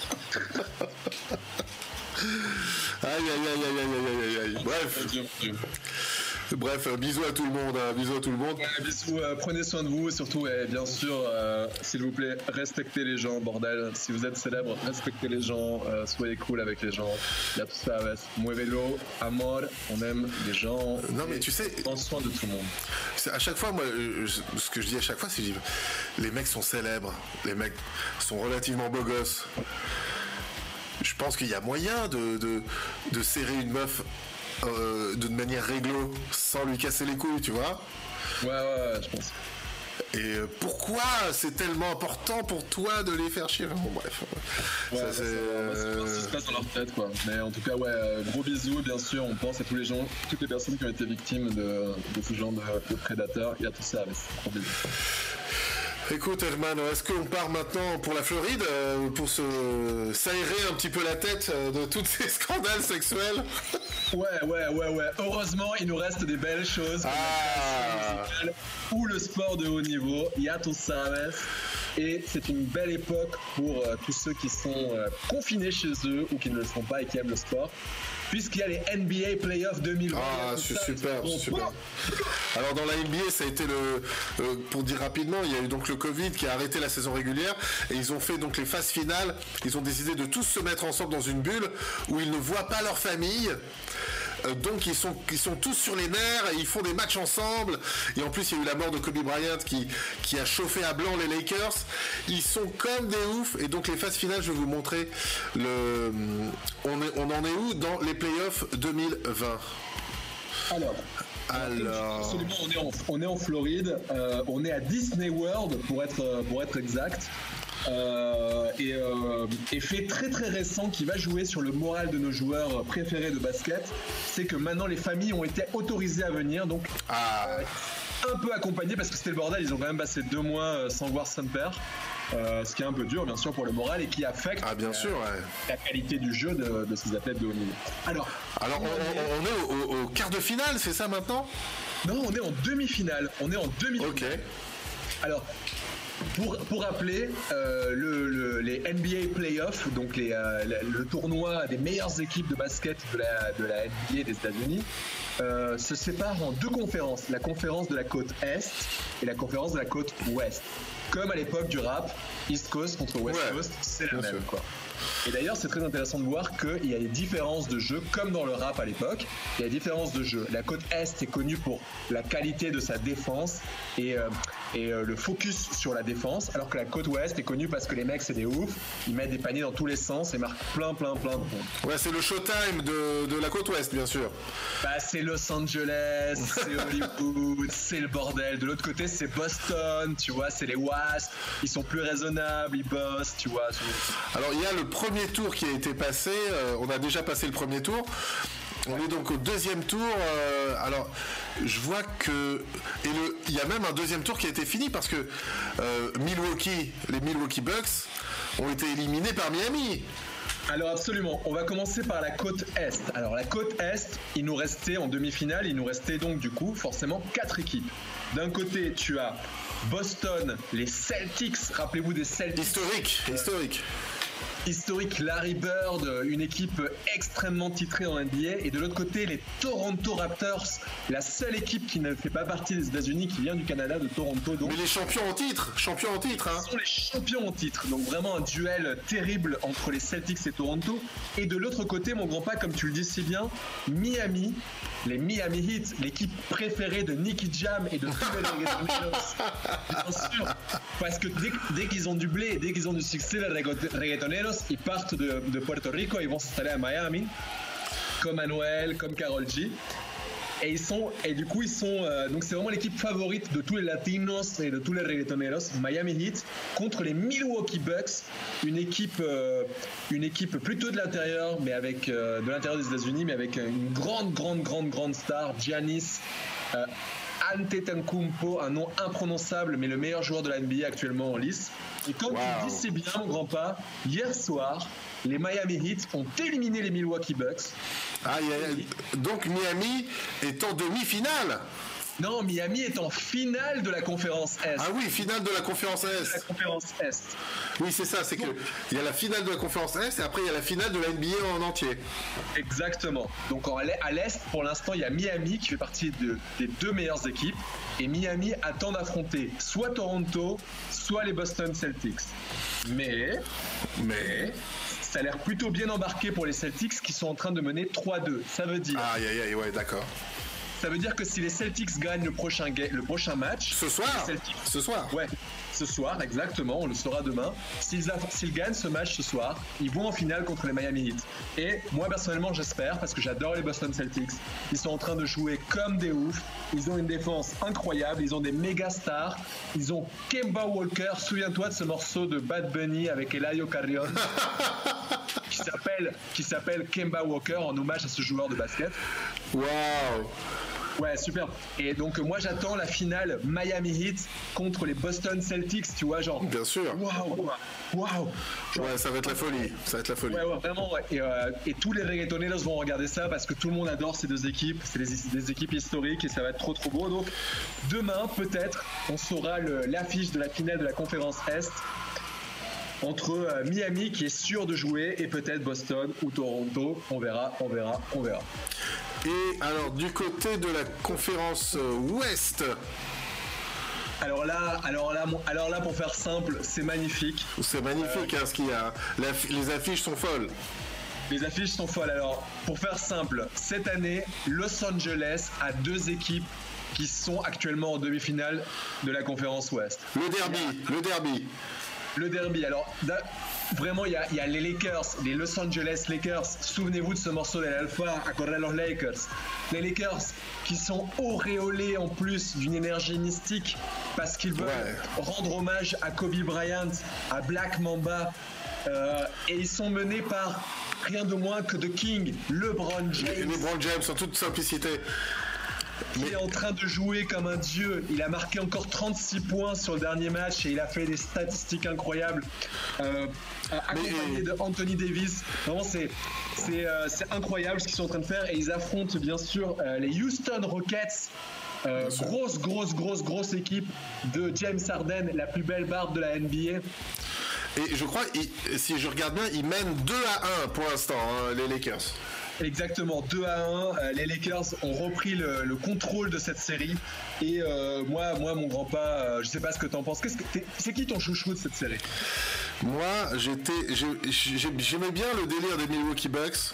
Aïe aïe aïe aïe aïe aïe aïe aïe. Bref. Bref, bisous à tout le monde, hein, bisous à tout le monde. Ouais, bisous, euh, prenez soin de vous et surtout, et bien sûr, euh, s'il vous plaît, respectez les gens, bordel. Si vous êtes célèbre, respectez les gens, euh, soyez cool avec les gens. Il y a tout ça, ouais. Muévelo, amor, on aime les gens. Non mais tu sais, prends soin de tout le monde. C'est à chaque fois, moi, je, ce que je dis à chaque fois, c'est que les mecs sont célèbres, les mecs sont relativement beaux gosses. Je pense qu'il y a moyen de, de, de serrer une meuf euh, de manière réglo sans lui casser les couilles, tu vois. Ouais, ouais, ouais, je pense. Et pourquoi c'est tellement important pour toi de les faire chier? Bon, bref. Ouais, ça, c'est, c'est, euh... c'est ce qui se passe dans leur tête, quoi. Mais en tout cas, ouais, gros bisous, bien sûr. On pense à tous les gens, toutes les personnes qui ont été victimes de, de ce genre de, de prédateurs. Il y a tout ça, mais c'est gros bisous. Écoute, Herman, est-ce qu'on part maintenant pour la Floride euh, pour se s'aérer un petit peu la tête euh, de tous ces scandales sexuels? Ouais, ouais, ouais, ouais. Heureusement, il nous reste des belles choses comme ah. la musicale ou le sport de haut niveau. Il y a tout ça, et c'est une belle époque pour euh, tous ceux qui sont euh, confinés chez eux ou qui ne le sont pas et qui aiment le sport. Puisqu'il y a les N B A Playoffs deux mille vingt. Ah, c'est super, c'est super. Alors dans la N B A, ça a été le, euh, pour dire rapidement, il y a eu donc le Covid qui a arrêté la saison régulière et ils ont fait donc les phases finales. Ils ont décidé de tous se mettre ensemble dans une bulle où ils ne voient pas leur famille. Euh, donc ils sont, ils sont tous sur les nerfs, ils font des matchs ensemble. Et en plus, il y a eu la mort de Kobe Bryant qui, qui a chauffé à blanc les Lakers. Ils sont comme des oufs. Et donc les phases finales, je vais vous montrer le. On, est, on en est où dans les playoffs deux mille vingt? Alors. Alors. Absolument, on est en, on est en Floride. Euh, on est à Disney World pour être, pour être exact. Euh, et, euh, et fait très très récent qui va jouer sur le moral de nos joueurs préférés de basket, c'est que maintenant les familles ont été autorisées à venir, donc ah. euh, un peu accompagnées parce que c'était le bordel, ils ont quand même passé deux mois sans voir son père. Euh, ce qui est un peu dur bien sûr pour le moral et qui affecte ah, bien euh, sûr, ouais. la qualité du jeu de, de ces athlètes de haut niveau. Alors, Alors on, on, on est au, au, au quart de finale, c'est ça maintenant? Non, on est en demi-finale. On est en demi-finale. Ok. Alors, pour, pour rappeler, euh, le, le, les N B A Playoffs, donc les, euh, le, le tournoi des meilleures équipes de basket de la, de la N B A des États-Unis, euh, se sépare en deux conférences. La conférence de la côte Est et la conférence de la côte Ouest. Comme à l'époque du rap, East Coast contre West ouais, Coast, c'est la même, quoi. Et d'ailleurs, c'est très intéressant de voir qu'il y a des différences de jeu, comme dans le rap à l'époque. Il y a des différences de jeu. La côte Est est connue pour la qualité de sa défense et, euh, et euh, le focus sur la défense, alors que la côte Ouest est connue parce que les mecs, c'est des oufs. Ils mettent des paniers dans tous les sens et marquent plein, plein, plein de points. Ouais, c'est le showtime de, de la côte Ouest, bien sûr. Bah, c'est Los Angeles, c'est Hollywood, c'est le bordel. De l'autre côté, c'est Boston, tu vois, c'est les Wasps. Ils sont plus raisonnables, ils bossent, tu vois. Alors, il y a le premier tour qui a été passé, euh, on a déjà passé le premier tour, on est donc au deuxième tour, euh, alors je vois que, et le, il y a même un deuxième tour qui a été fini parce que euh, Milwaukee, les Milwaukee Bucks ont été éliminés par Miami. Alors absolument, on va commencer par la côte Est. Alors la côte Est, il nous restait en demi-finale, il nous restait donc du coup forcément quatre équipes. D'un côté, tu as Boston, les Celtics, rappelez-vous des Celtics. Historique, historique. Historique Larry Bird, une équipe extrêmement titrée en N B A, et de l'autre côté les Toronto Raptors, la seule équipe qui ne fait pas partie des États-Unis, qui vient du Canada, de Toronto. Donc. Mais les champions en titre, champions en titre. Hein. Ils sont les champions en titre, donc vraiment un duel terrible entre les Celtics et Toronto. Et de l'autre côté, mon grand pas, comme tu le dis si bien, Miami, les Miami Heat, l'équipe préférée de Nicky Jam et de tous les reggaetoneros. Bien sûr, parce que dès, dès qu'ils ont du blé et dès qu'ils ont du succès, les reggaetoneros, ils partent de, de Puerto Rico, ils vont s'installer à Miami, comme Anuel, comme Karol G. Et ils sont, et du coup, ils sont, euh, donc c'est vraiment l'équipe favorite de tous les latinos et de tous les reggaetoneros, Miami Heat, contre les Milwaukee Bucks, une équipe, euh, une équipe plutôt de l'intérieur, mais avec, euh, de l'intérieur des États-Unis, mais avec une grande, grande, grande, grande star, Giannis euh, Antetokounmpo, un nom imprononçable, mais le meilleur joueur de la N B A actuellement en lice. Et comme wow. tu le dis si bien, mon grand pas, hier soir, les Miami Heat ont éliminé les Milwaukee Bucks. Ah, y a... Donc Miami est en demi-finale. Non, Miami est en finale de la conférence Est. Ah oui, finale de la conférence Est. De la conférence Est. Oui, c'est ça, c'est que il y a la finale de la conférence Est et après il y a la finale de la N B A en entier. Exactement. Donc à l'Est, pour l'instant, il y a Miami qui fait partie de, des deux meilleures équipes et Miami attend d'affronter soit Toronto, soit les Boston Celtics. Mais, mais, ça a l'air plutôt bien embarqué pour les Celtics qui sont en train de mener trois deux. Ça veut dire... Aïe, aïe, aïe, ouais, d'accord. Ça veut dire que si les Celtics gagnent le prochain, ga- le prochain match... Ce soir Celtics, Ce soir Ouais, ce soir, exactement, on le saura demain. S'ils, a- s'ils gagnent ce match ce soir, ils vont en finale contre les Miami Heat. Et moi, personnellement, j'espère, parce que j'adore les Boston Celtics. Ils sont en train de jouer comme des oufs. Ils ont une défense incroyable. Ils ont des méga stars. Ils ont Kemba Walker. Souviens-toi de ce morceau de Bad Bunny avec Eladio Carrion. qui s'appelle, qui s'appelle Kemba Walker en hommage à ce joueur de basket. Waouh! Ouais, super. Et donc moi j'attends la finale Miami Heat contre les Boston Celtics, tu vois, genre. Bien sûr. Waouh, waouh. Ouais, ça va être la folie. Ça va être la folie. Ouais, ouais, vraiment. Ouais. Et, euh, et tous les reggaetoneros vont regarder ça parce que tout le monde adore ces deux équipes. C'est des, des équipes historiques et ça va être trop trop beau. Donc demain peut-être on saura le, l'affiche de la finale de la conférence Est entre euh, Miami qui est sûr de jouer et peut-être Boston ou Toronto. On verra, on verra, on verra. Et alors du côté de la conférence Ouest. Alors là, alors là, alors là, pour faire simple, c'est magnifique. C'est magnifique, euh, hein, ce qu'il y a. La, les affiches sont folles. Les affiches sont folles. Alors, pour faire simple, cette année, Los Angeles a deux équipes qui sont actuellement en demi-finale de la conférence Ouest. Le derby, a... le derby. Le derby. Alors, vraiment, il y, y a les Lakers, les Los Angeles Lakers. Souvenez-vous de ce morceau de l'Alpha, à correr los Lakers. Les Lakers qui sont auréolés en plus d'une énergie mystique parce qu'ils veulent ouais. rendre hommage à Kobe Bryant, à Black Mamba. Euh, et ils sont menés par rien de moins que The King, LeBron James. LeBron James, en toute simplicité. Qui Mais... est en train de jouer comme un dieu. Il a marqué encore trente-six points sur le dernier match et il a fait des statistiques incroyables. Euh, accompagné Mais... de Anthony Davis. Vraiment, c'est, c'est, euh, c'est incroyable ce qu'ils sont en train de faire. Et ils affrontent bien sûr euh, les Houston Rockets. Euh, grosse, grosse, grosse, grosse équipe de James Harden, la plus belle barbe de la N B A. Et je crois, il, si je regarde bien, ils mènent deux à un pour l'instant, hein, les Lakers. Exactement, deux à un. Euh, les Lakers ont repris le, le contrôle de cette série. Et euh, moi, moi, mon grand-pas, euh, je sais pas ce que t'en penses. Qu'est-ce que c'est qui ton chouchou de cette série? Moi, j'étais, j'aimais bien le délire des Milwaukee Bucks.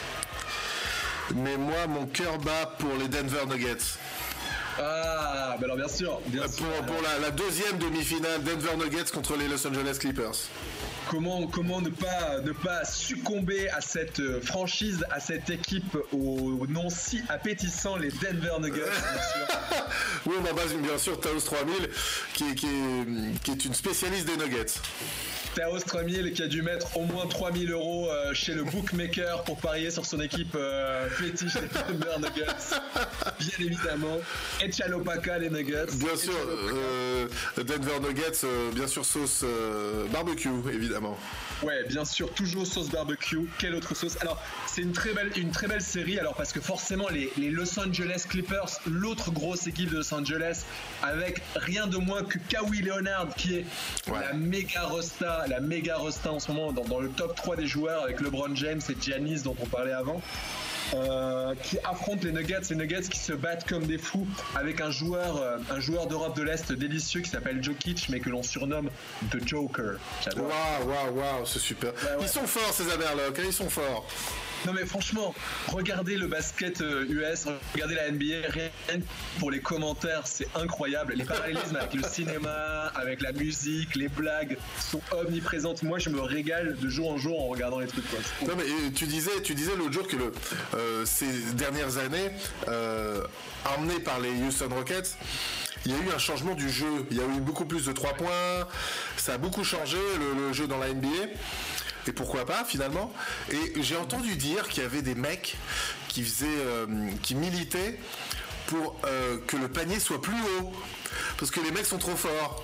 Mais moi, mon cœur bat pour les Denver Nuggets. Ah, bah alors bien sûr. Bien pour sûr, pour la, la deuxième demi-finale, Denver Nuggets contre les Los Angeles Clippers. Comment, comment ne pas, ne pas succomber à cette franchise, à cette équipe au nom si appétissant, les Denver Nuggets, bien sûr. Oui, on en base bien sûr Taos trois mille, qui est, qui, est, qui est une spécialiste des Nuggets. Taos trois mille qui a dû mettre au moins trois mille euros chez le bookmaker pour parier sur son équipe euh, fétiche des Denver Nuggets. Bien évidemment. Et Chalopaka, les Nuggets. Bien sûr, euh, Denver Nuggets, euh, bien sûr sauce euh, barbecue, évidemment. Ouais, bien sûr, toujours sauce barbecue. Quelle autre sauce? Alors, c'est une très belle, une très belle série. Alors, parce que forcément, les, les Los Angeles Clippers, l'autre grosse équipe de Los Angeles, avec rien de moins que Kawhi Leonard, qui est ouais. la méga rosta, la méga rosta en ce moment dans, dans le top trois des joueurs avec LeBron James et Giannis dont on parlait avant. Euh, qui affrontent les Nuggets, les Nuggets qui se battent comme des fous avec un joueur, euh, un joueur d'Europe de l'Est délicieux qui s'appelle Jokic, mais que l'on surnomme The Joker. Waouh, waouh, waouh, c'est super. Ouais, ouais. Ils sont forts ces Amerlocs, hein, ils sont forts. Non mais franchement, regardez le basket U S, regardez la N B A, rien pour les commentaires, c'est incroyable. Les parallélismes avec le cinéma, avec la musique, les blagues sont omniprésentes. Moi, je me régale de jour en jour en regardant les trucs. Quoi. Non mais tu disais, tu disais l'autre jour que le, euh, ces dernières années, euh, emmenées par les Houston Rockets, il y a eu un changement du jeu. Il y a eu beaucoup plus de trois points. Ça a beaucoup changé le, le jeu dans la N B A. Et pourquoi pas finalement. Et j'ai entendu dire qu'il y avait des mecs qui faisaient, euh, qui militaient pour euh, que le panier soit plus haut, parce que les mecs sont trop forts.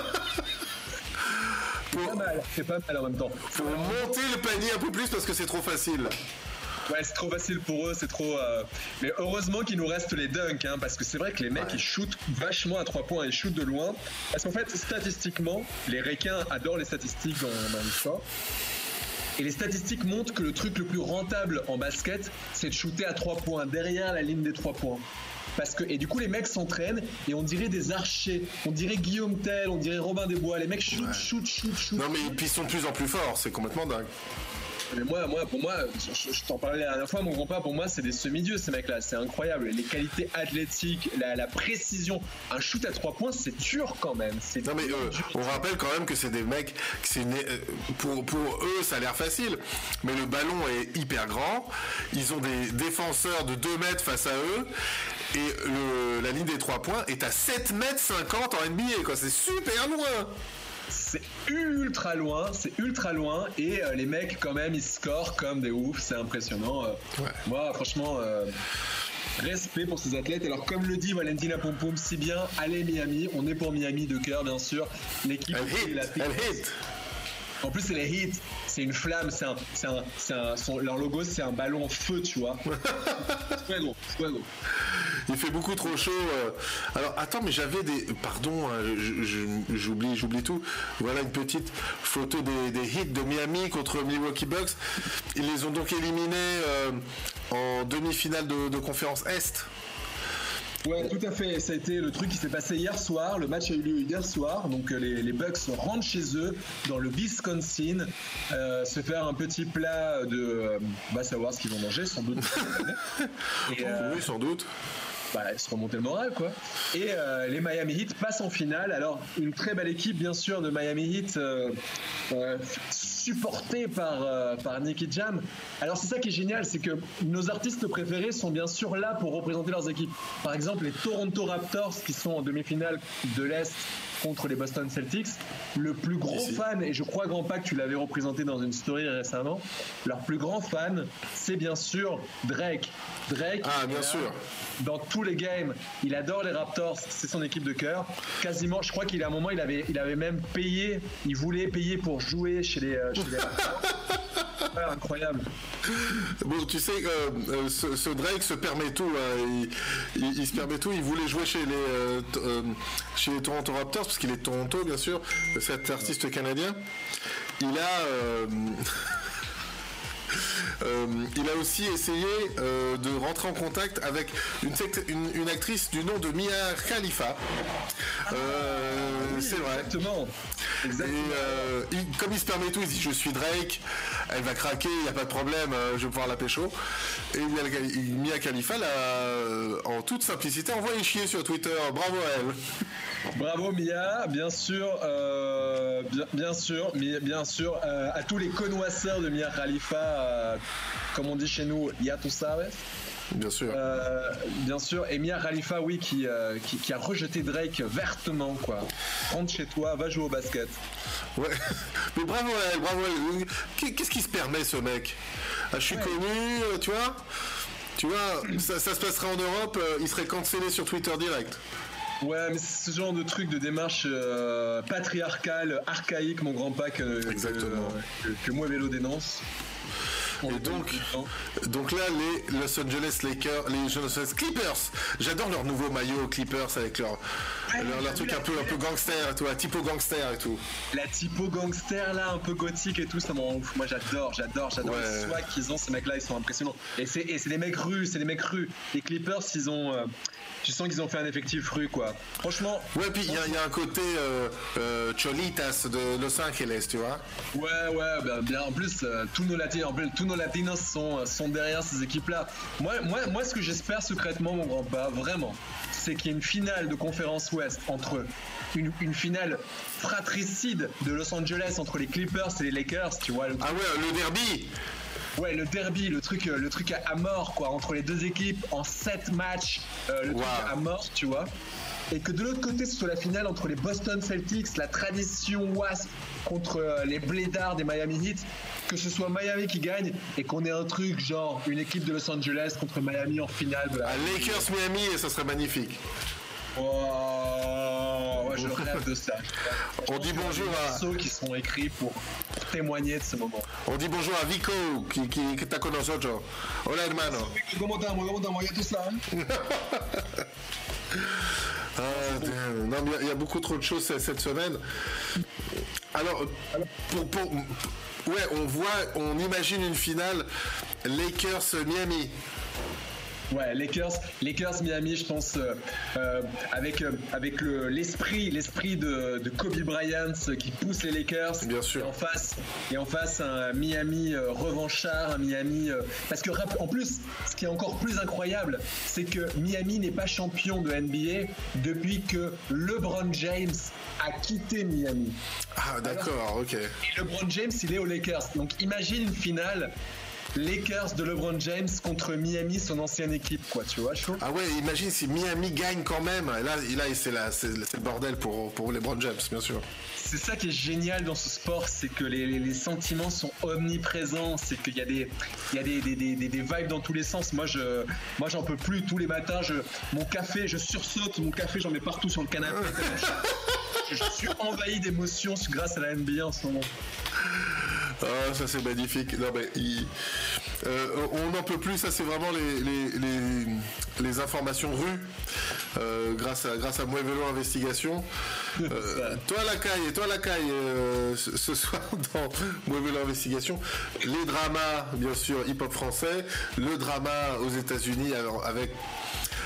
pour, c'est pas mal, c'est pas mal en même temps. Pour monter le panier un peu plus parce que c'est trop facile. Ouais, c'est trop facile pour eux, c'est trop. Euh... Mais heureusement qu'il nous reste les dunks, hein, parce que c'est vrai que les mecs ouais. ils shootent vachement à trois points, ils shootent de loin. Parce qu'en fait, statistiquement, les requins adorent les statistiques dans, dans l'histoire. Et les statistiques montrent que le truc le plus rentable en basket, c'est de shooter à trois points, derrière la ligne des trois points. Parce que, et du coup, les mecs s'entraînent et on dirait des archers. On dirait Guillaume Tell, on dirait Robin des Bois. Les mecs shoot, ouais. shoot, shoot, shoot. Non, mais ils sont de plus en plus forts, c'est complètement dingue. Mais moi, moi, pour moi, je, je t'en parlais la dernière fois, mon grand-père, pour moi, c'est des semi-dieux, ces mecs-là. C'est incroyable. Les qualités athlétiques, la, la précision. Un shoot à trois points, c'est dur quand même. C'est non, mais euh, on rappelle quand même que c'est des mecs, que c'est une, pour, pour eux, ça a l'air facile. Mais le ballon est hyper grand. Ils ont des défenseurs de deux mètres face à eux. Et le, la ligne des trois points est à sept mètres cinquante en N B A, quoi. C'est super loin. C'est ultra loin, c'est ultra loin et euh, les mecs quand même ils scorent comme des oufs, c'est impressionnant. Euh, ouais. Moi franchement, euh, respect pour ces athlètes. Alors comme le dit Valentina Pompom si bien, allez Miami, on est pour Miami de cœur bien sûr. L'équipe elle hit, la elle hit. En plus c'est les hits, c'est une flamme, c'est un, c'est un, c'est un son, leur logo c'est un ballon en feu tu vois. C'est très gros, c'est très gros. Il fait beaucoup trop chaud. Alors attends, mais j'avais des, pardon, je, je, j'oublie, j'oublie tout. Voilà une petite photo des, des hits de Miami contre Milwaukee Bucks. Ils les ont donc éliminés euh, en demi-finale de, de conférence Est. Ouais, tout à fait. Ça a été le truc qui s'est passé hier soir. Le match a eu lieu hier soir. Donc les, les Bucks rentrent chez eux dans le Wisconsin, euh, se faire un petit plat de, euh, on va savoir ce qu'ils vont manger sans doute. Et, euh, oui, sans doute. Bah, se remonter le moral, quoi. Et euh, les Miami Heat passent en finale. Alors, une très belle équipe, bien sûr, de Miami Heat, euh, euh, supportée par, euh, par Nicky Jam. Alors, c'est ça qui est génial, c'est que nos artistes préférés sont bien sûr là pour représenter leurs équipes. Par exemple, les Toronto Raptors, qui sont en demi-finale de l'Est contre les Boston Celtics. Le plus gros Ici. fan, et je crois grand pas que tu l'avais représenté dans une story récemment, leur plus grand fan, c'est bien sûr Drake. Drake, ah, bien sûr. Dans tous les games, il adore les Raptors, c'est son équipe de cœur. Quasiment, je crois qu'il a un moment, il avait, il avait même payé, il voulait payer pour jouer chez les, chez les Raptors. Ouais, incroyable. Bon, tu sais, euh, ce, ce Drake se permet tout. Hein. Il, il, il se permet tout. Il voulait jouer chez les, euh, euh, chez les Toronto Raptors, parce qu'il est de Toronto, bien sûr, cet artiste canadien. Il a... Euh, Euh, il a aussi essayé euh, de rentrer en contact avec une, une, une actrice du nom de Mia Khalifa. Euh, ah, oui, c'est vrai. Exactement. Exactement. Et euh, il, comme il se permet tout, il dit je suis Drake, elle va craquer, il n'y a pas de problème, euh, je vais pouvoir la pécho. Et Mia Khalifa, l'a, euh, en toute simplicité, envoyé chier sur Twitter. Bravo à elle. Bravo Mia, bien sûr, euh, bien, bien sûr, Mia, bien sûr, euh, à tous les connoisseurs de Mia Khalifa, euh, comme on dit chez nous, ya tu sabes. Bien sûr. Euh, bien sûr. Et Mia Khalifa, oui, qui, euh, qui, qui a rejeté Drake vertement, quoi. Rentre chez toi, va jouer au basket. Ouais. Mais bravo à elle, bravo à elle. Qu'est-ce qu'il se permet, ce mec? Ah, je suis ouais. connu, tu vois. Tu vois, ça, ça se passerait en Europe, il serait cancellé sur Twitter direct. Ouais, mais c'est ce genre de truc de démarche euh, patriarcale, archaïque, mon grand-père, que, Exactement. que, que, que moi Vélo dénonce. Et donc, donc là, les Los Angeles Lakers, les Los Angeles Clippers, j'adore leur nouveau maillot Clippers avec leur, ouais, leur, leur truc un peu, un peu gangster et tout, la typo gangster et tout. La typo gangster là, un peu gothique et tout, ça m'en ouf. Moi j'adore, j'adore, j'adore ouais. le swag qu'ils ont, ces mecs là, ils sont impressionnants. Et c'est, et c'est des mecs rus, c'est des mecs rus. Les Clippers, ils ont. Euh, tu sens qu'ils ont fait un effectif rue, quoi. Franchement. Ouais, puis il y, y a un côté euh, euh, Cholitas de Los Angeles, tu vois. Ouais, ouais, ben, bien. En plus, euh, tous nos latinos, en plus, tous nos latinos sont, sont derrière ces équipes-là. Moi, moi, moi, ce que j'espère secrètement, mon grand-père, vraiment, c'est qu'il y ait une finale de conférence Ouest entre une, une finale fratricide de Los Angeles entre les Clippers et les Lakers, tu vois. Le ah ouais, le derby. Ouais, le derby, le truc, le truc à mort, quoi, entre les deux équipes en sept matchs, euh, le wow. truc à mort, tu vois. Et que de l'autre côté, ce soit la finale entre les Boston Celtics, la tradition Wasp contre euh, les Blédards des Miami Heat, que ce soit Miami qui gagne et qu'on ait un truc genre une équipe de Los Angeles contre Miami en finale. De la... à Lakers Miami, et ça serait magnifique. Oh, ouais, je rêve de ça. On dit bonjour à ceux qui sont écrits pour, pour témoigner de ce moment. On dit bonjour à Vico qui, qui, qui está con nosotros. Hola hermano. ¿Cómo estamos? ¿Cómo estamos? Ya tú sabes. Ah, non, mais il y a beaucoup trop de choses cette semaine. Alors, pour, pour, ouais, on voit, on imagine une finale Lakers-Miami. Ouais, Lakers, Lakers Miami, je pense, euh, euh, avec, euh, avec le, l'esprit, l'esprit de, de Kobe Bryant qui pousse les Lakers. Bien sûr. Et en face, et en face un Miami euh, revanchard, un Miami. Euh, parce que, en plus, ce qui est encore plus incroyable, c'est que Miami n'est pas champion de N B A depuis que LeBron James a quitté Miami. Ah, d'accord, alors, ok. Et LeBron James, il est aux Lakers. Donc, imagine une finale. Lakers de LeBron James contre Miami, son ancienne équipe, quoi, tu vois, chaud. Ah ouais, imagine si Miami gagne quand même. Et là, là c'est, la, c'est, c'est le bordel pour, pour LeBron James, bien sûr. C'est ça qui est génial dans ce sport, c'est que les, les, les sentiments sont omniprésents, c'est qu'il y a des, il y a des, des, des, des vibes dans tous les sens. Moi, je, moi, j'en peux plus. Tous les matins, je, mon café, je sursaute, mon café, j'en mets partout sur le canapé. je, je suis envahi d'émotions grâce à la N B A en ce moment. Ah, ça c'est magnifique. Non, mais il, euh, on n'en peut plus. Ça c'est vraiment les, les, les, les informations rues euh, grâce à grâce à Muevelo Investigation. Euh, toi la caille, toi la caille. Euh, ce, ce soir dans Muevelo Investigation, les dramas bien sûr hip-hop français, le drama aux États-Unis alors avec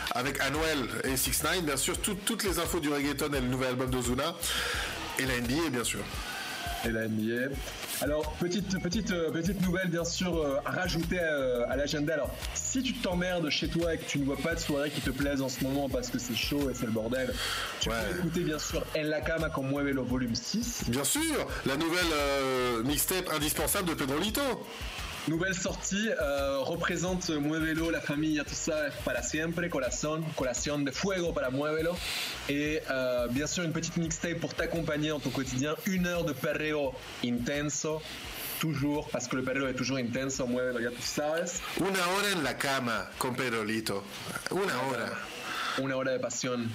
avec Anuel et six ix bien sûr, tout, toutes les infos du reggaeton et le nouvel album d'Ozuna, et la N B A bien sûr. Et la N B A. Alors, petite, petite, euh, petite nouvelle, bien sûr, euh, rajoutée à, à l'agenda. Alors, si tu t'emmerdes chez toi et que tu ne vois pas de soirée qui te plaise en ce moment parce que c'est chaud et c'est le bordel, tu ouais. peux écouter, bien sûr, En La Cama con Muévelo volume six. Bien sûr, la nouvelle euh, mixtape indispensable de Pedrolito. Nouvelle sortie, euh, représente Muévelo, la famille, tout ça, para siempre, corazón, colación de fuego para Muévelo. Et euh, bien sûr, une petite mixtape pour t'accompagner dans ton quotidien. Une heure de perreo intenso, toujours, parce que le perreo est toujours intenso, Muévelo, ya tú sabes. Una hora en la cama con Pedrolito. Una hora. Una hora de pasión.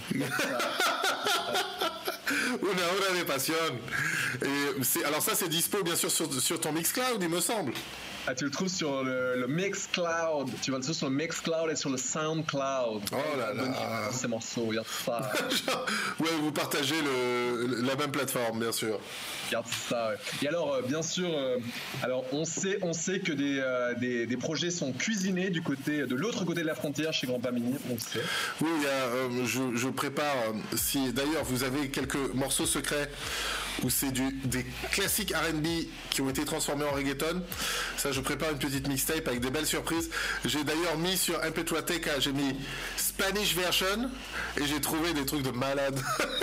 Una hora de pasión. Et c'est, alors ça, c'est dispo, bien sûr, sur, sur ton Mixcloud, il me semble. Ah, tu le trouves sur le, le Mixcloud. Tu vas le trouver sur le Mixcloud et sur le Soundcloud. Oh là là. Ces morceaux, regarde ça. Ouais, vous partagez le, la même plateforme, bien sûr. Regarde ça. Ouais. Et alors, euh, bien sûr, euh, alors on sait, on sait que des, euh, des, des projets sont cuisinés du côté, de l'autre côté de la frontière chez Grand Pas Mini. On sait. Oui, il y a, euh, je, je prépare. Euh, si d'ailleurs vous avez quelques morceaux secrets où c'est du, des classiques R and B qui ont été transformés en reggaeton. Ça, je prépare une petite mixtape avec des belles surprises. J'ai d'ailleurs mis sur M P trois Teca, j'ai mis Spanish version et j'ai trouvé des trucs de malade.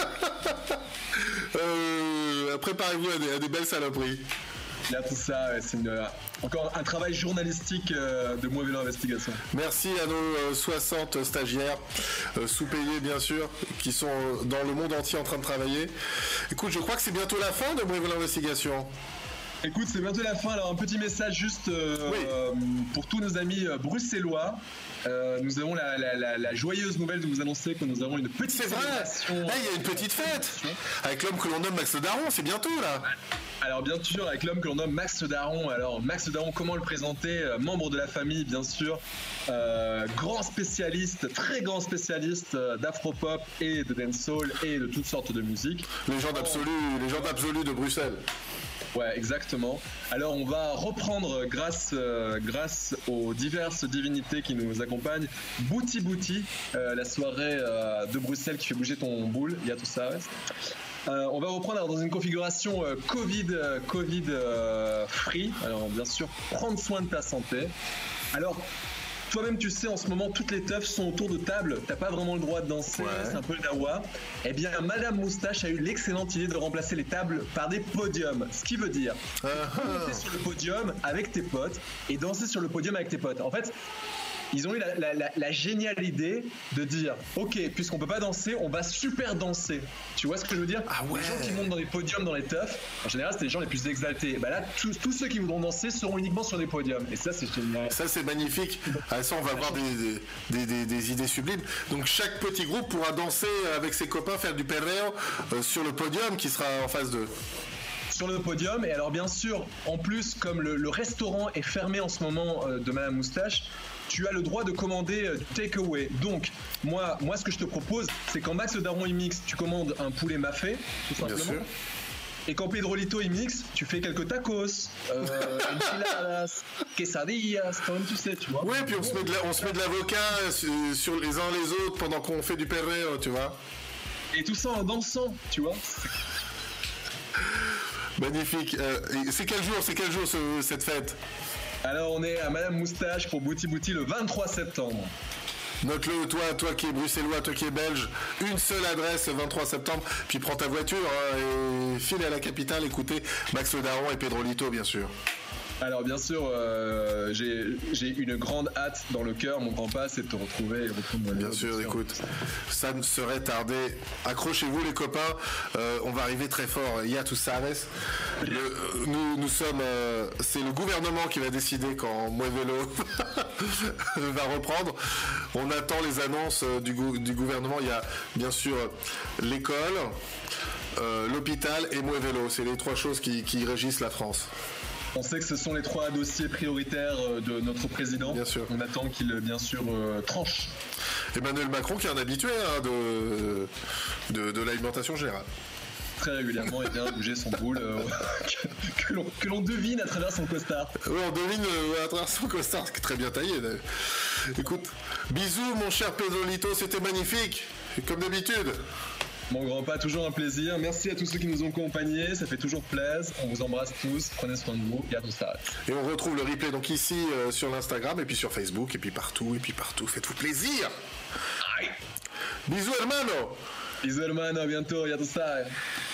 euh, préparez-vous à des, à des belles saloperies. Il y a tout ça, c'est une, encore un travail journalistique euh, de Muévelo Investigation. Merci à nos euh, soixante stagiaires, euh, sous-payés bien sûr, qui sont dans le monde entier en train de travailler. Écoute, je crois que c'est bientôt la fin de Muévelo Investigation. Écoute, c'est bientôt la fin. Alors, un petit message juste euh, oui. euh, pour tous nos amis euh, bruxellois. Euh, nous avons la, la, la, la joyeuse nouvelle de vous annoncer que nous avons une petite c'est célébration. C'est vrai, il y a une petite fête avec l'homme que l'on nomme Max Daron, c'est bientôt là. Alors bien sûr, avec l'homme que l'on nomme Max Daron. Alors Max Daron, comment le présenter? Membre de la famille, bien sûr, euh, grand spécialiste, très grand spécialiste d'afropop et de dancehall et de toutes sortes de musique. Légende absolue, légende absolue de Bruxelles. Ouais, exactement. Alors on va reprendre grâce euh, grâce aux diverses divinités qui nous accompagnent, Bouti Bouti, euh, la soirée euh, de Bruxelles qui fait bouger ton boule, il y a tout ça. Ouais. Euh, on va reprendre alors, dans une configuration euh, Covid, euh, Covid euh, free. Alors bien sûr, prendre soin de ta santé. Alors toi-même, tu sais, en ce moment, toutes les teufs sont autour de table. T'as pas vraiment le droit de danser, ouais. C'est un peu le dawa. Eh bien, Madame Moustache a eu l'excellente idée de remplacer les tables par des podiums. Ce qui veut dire, uh-huh. monter sur le podium avec tes potes et danser sur le podium avec tes potes. En fait, ils ont eu la, la, la, la géniale idée de dire ok, puisqu'on peut pas danser, on va super danser. Tu vois ce que je veux dire? Ah ouais. Les gens qui montent dans les podiums dans les teufs, en général, c'est les gens les plus exaltés. Bah là, tous, tous ceux qui voudront danser seront uniquement sur des podiums. Et ça, c'est génial. Ça, c'est magnifique. Ah, ça, on va avoir des, des, des, des idées sublimes. Donc, chaque petit groupe pourra danser avec ses copains, faire du perreo euh, sur le podium qui sera en face d'eux. Sur le podium. Et alors, bien sûr, en plus, comme le, le restaurant est fermé en ce moment euh, de Madame Moustache, tu as le droit de commander euh, takeaway. Donc, moi, moi, ce que je te propose, c'est quand Max Daron il mixe, tu commandes un poulet mafé, tout simplement. Bien sûr. Et quand Pedrolito il mixe, tu fais quelques tacos, euh, enchiladas, quesadillas, quand même tu sais, tu vois. Ouais, puis on se met de, la, on se met de l'avocat sur, sur les uns les autres pendant qu'on fait du perreo, tu vois. Et tout ça en dansant, tu vois. Magnifique. Euh, c'est quel jour, c'est quel jour ce, cette fête? Alors on est à Madame Moustache pour Bouti Bouti le vingt-trois septembre. Note-le, toi, toi qui es bruxellois, toi qui es belge, une seule adresse, vingt-trois septembre, puis prends ta voiture hein, et file à la capitale, écoutez Max Daron et Pedrolito, bien sûr. Alors bien sûr, euh, j'ai, j'ai une grande hâte dans le cœur, mon grand pas, c'est de te retrouver. Et retrouver bien sûr, sûr, écoute, ça ne serait tardé. Accrochez-vous les copains, euh, on va arriver très fort. Ya tu sabes. Le, nous, nous sommes, euh, c'est le gouvernement qui va décider quand Muévelo va reprendre. On attend les annonces du, du gouvernement. Il y a bien sûr l'école, euh, l'hôpital et Muévelo. C'est les trois choses qui, qui régissent la France. On sait que ce sont les trois dossiers prioritaires de notre président. Bien sûr. On attend qu'il, bien sûr, euh, tranche. Emmanuel Macron qui est un habitué hein, de, de, de l'alimentation générale. très régulièrement et vient bouger son boule euh, que, que, l'on, que l'on devine à travers son costard. Oui, on devine euh, à travers son costard, qui est très bien taillé. D'ailleurs. Écoute, bisous mon cher Pedrolito, c'était magnifique, comme d'habitude. Mon grand pas, toujours un plaisir. Merci à tous ceux qui nous ont accompagnés, ça fait toujours plaisir. On vous embrasse tous, prenez soin de vous, et à tout ça. Et on retrouve le replay donc ici euh, sur l'Instagram, et puis sur Facebook, et puis partout, et puis partout. Faites-vous plaisir. Aïe. Bisous hermano. Bisous hermano, à bientôt, et à tout ça.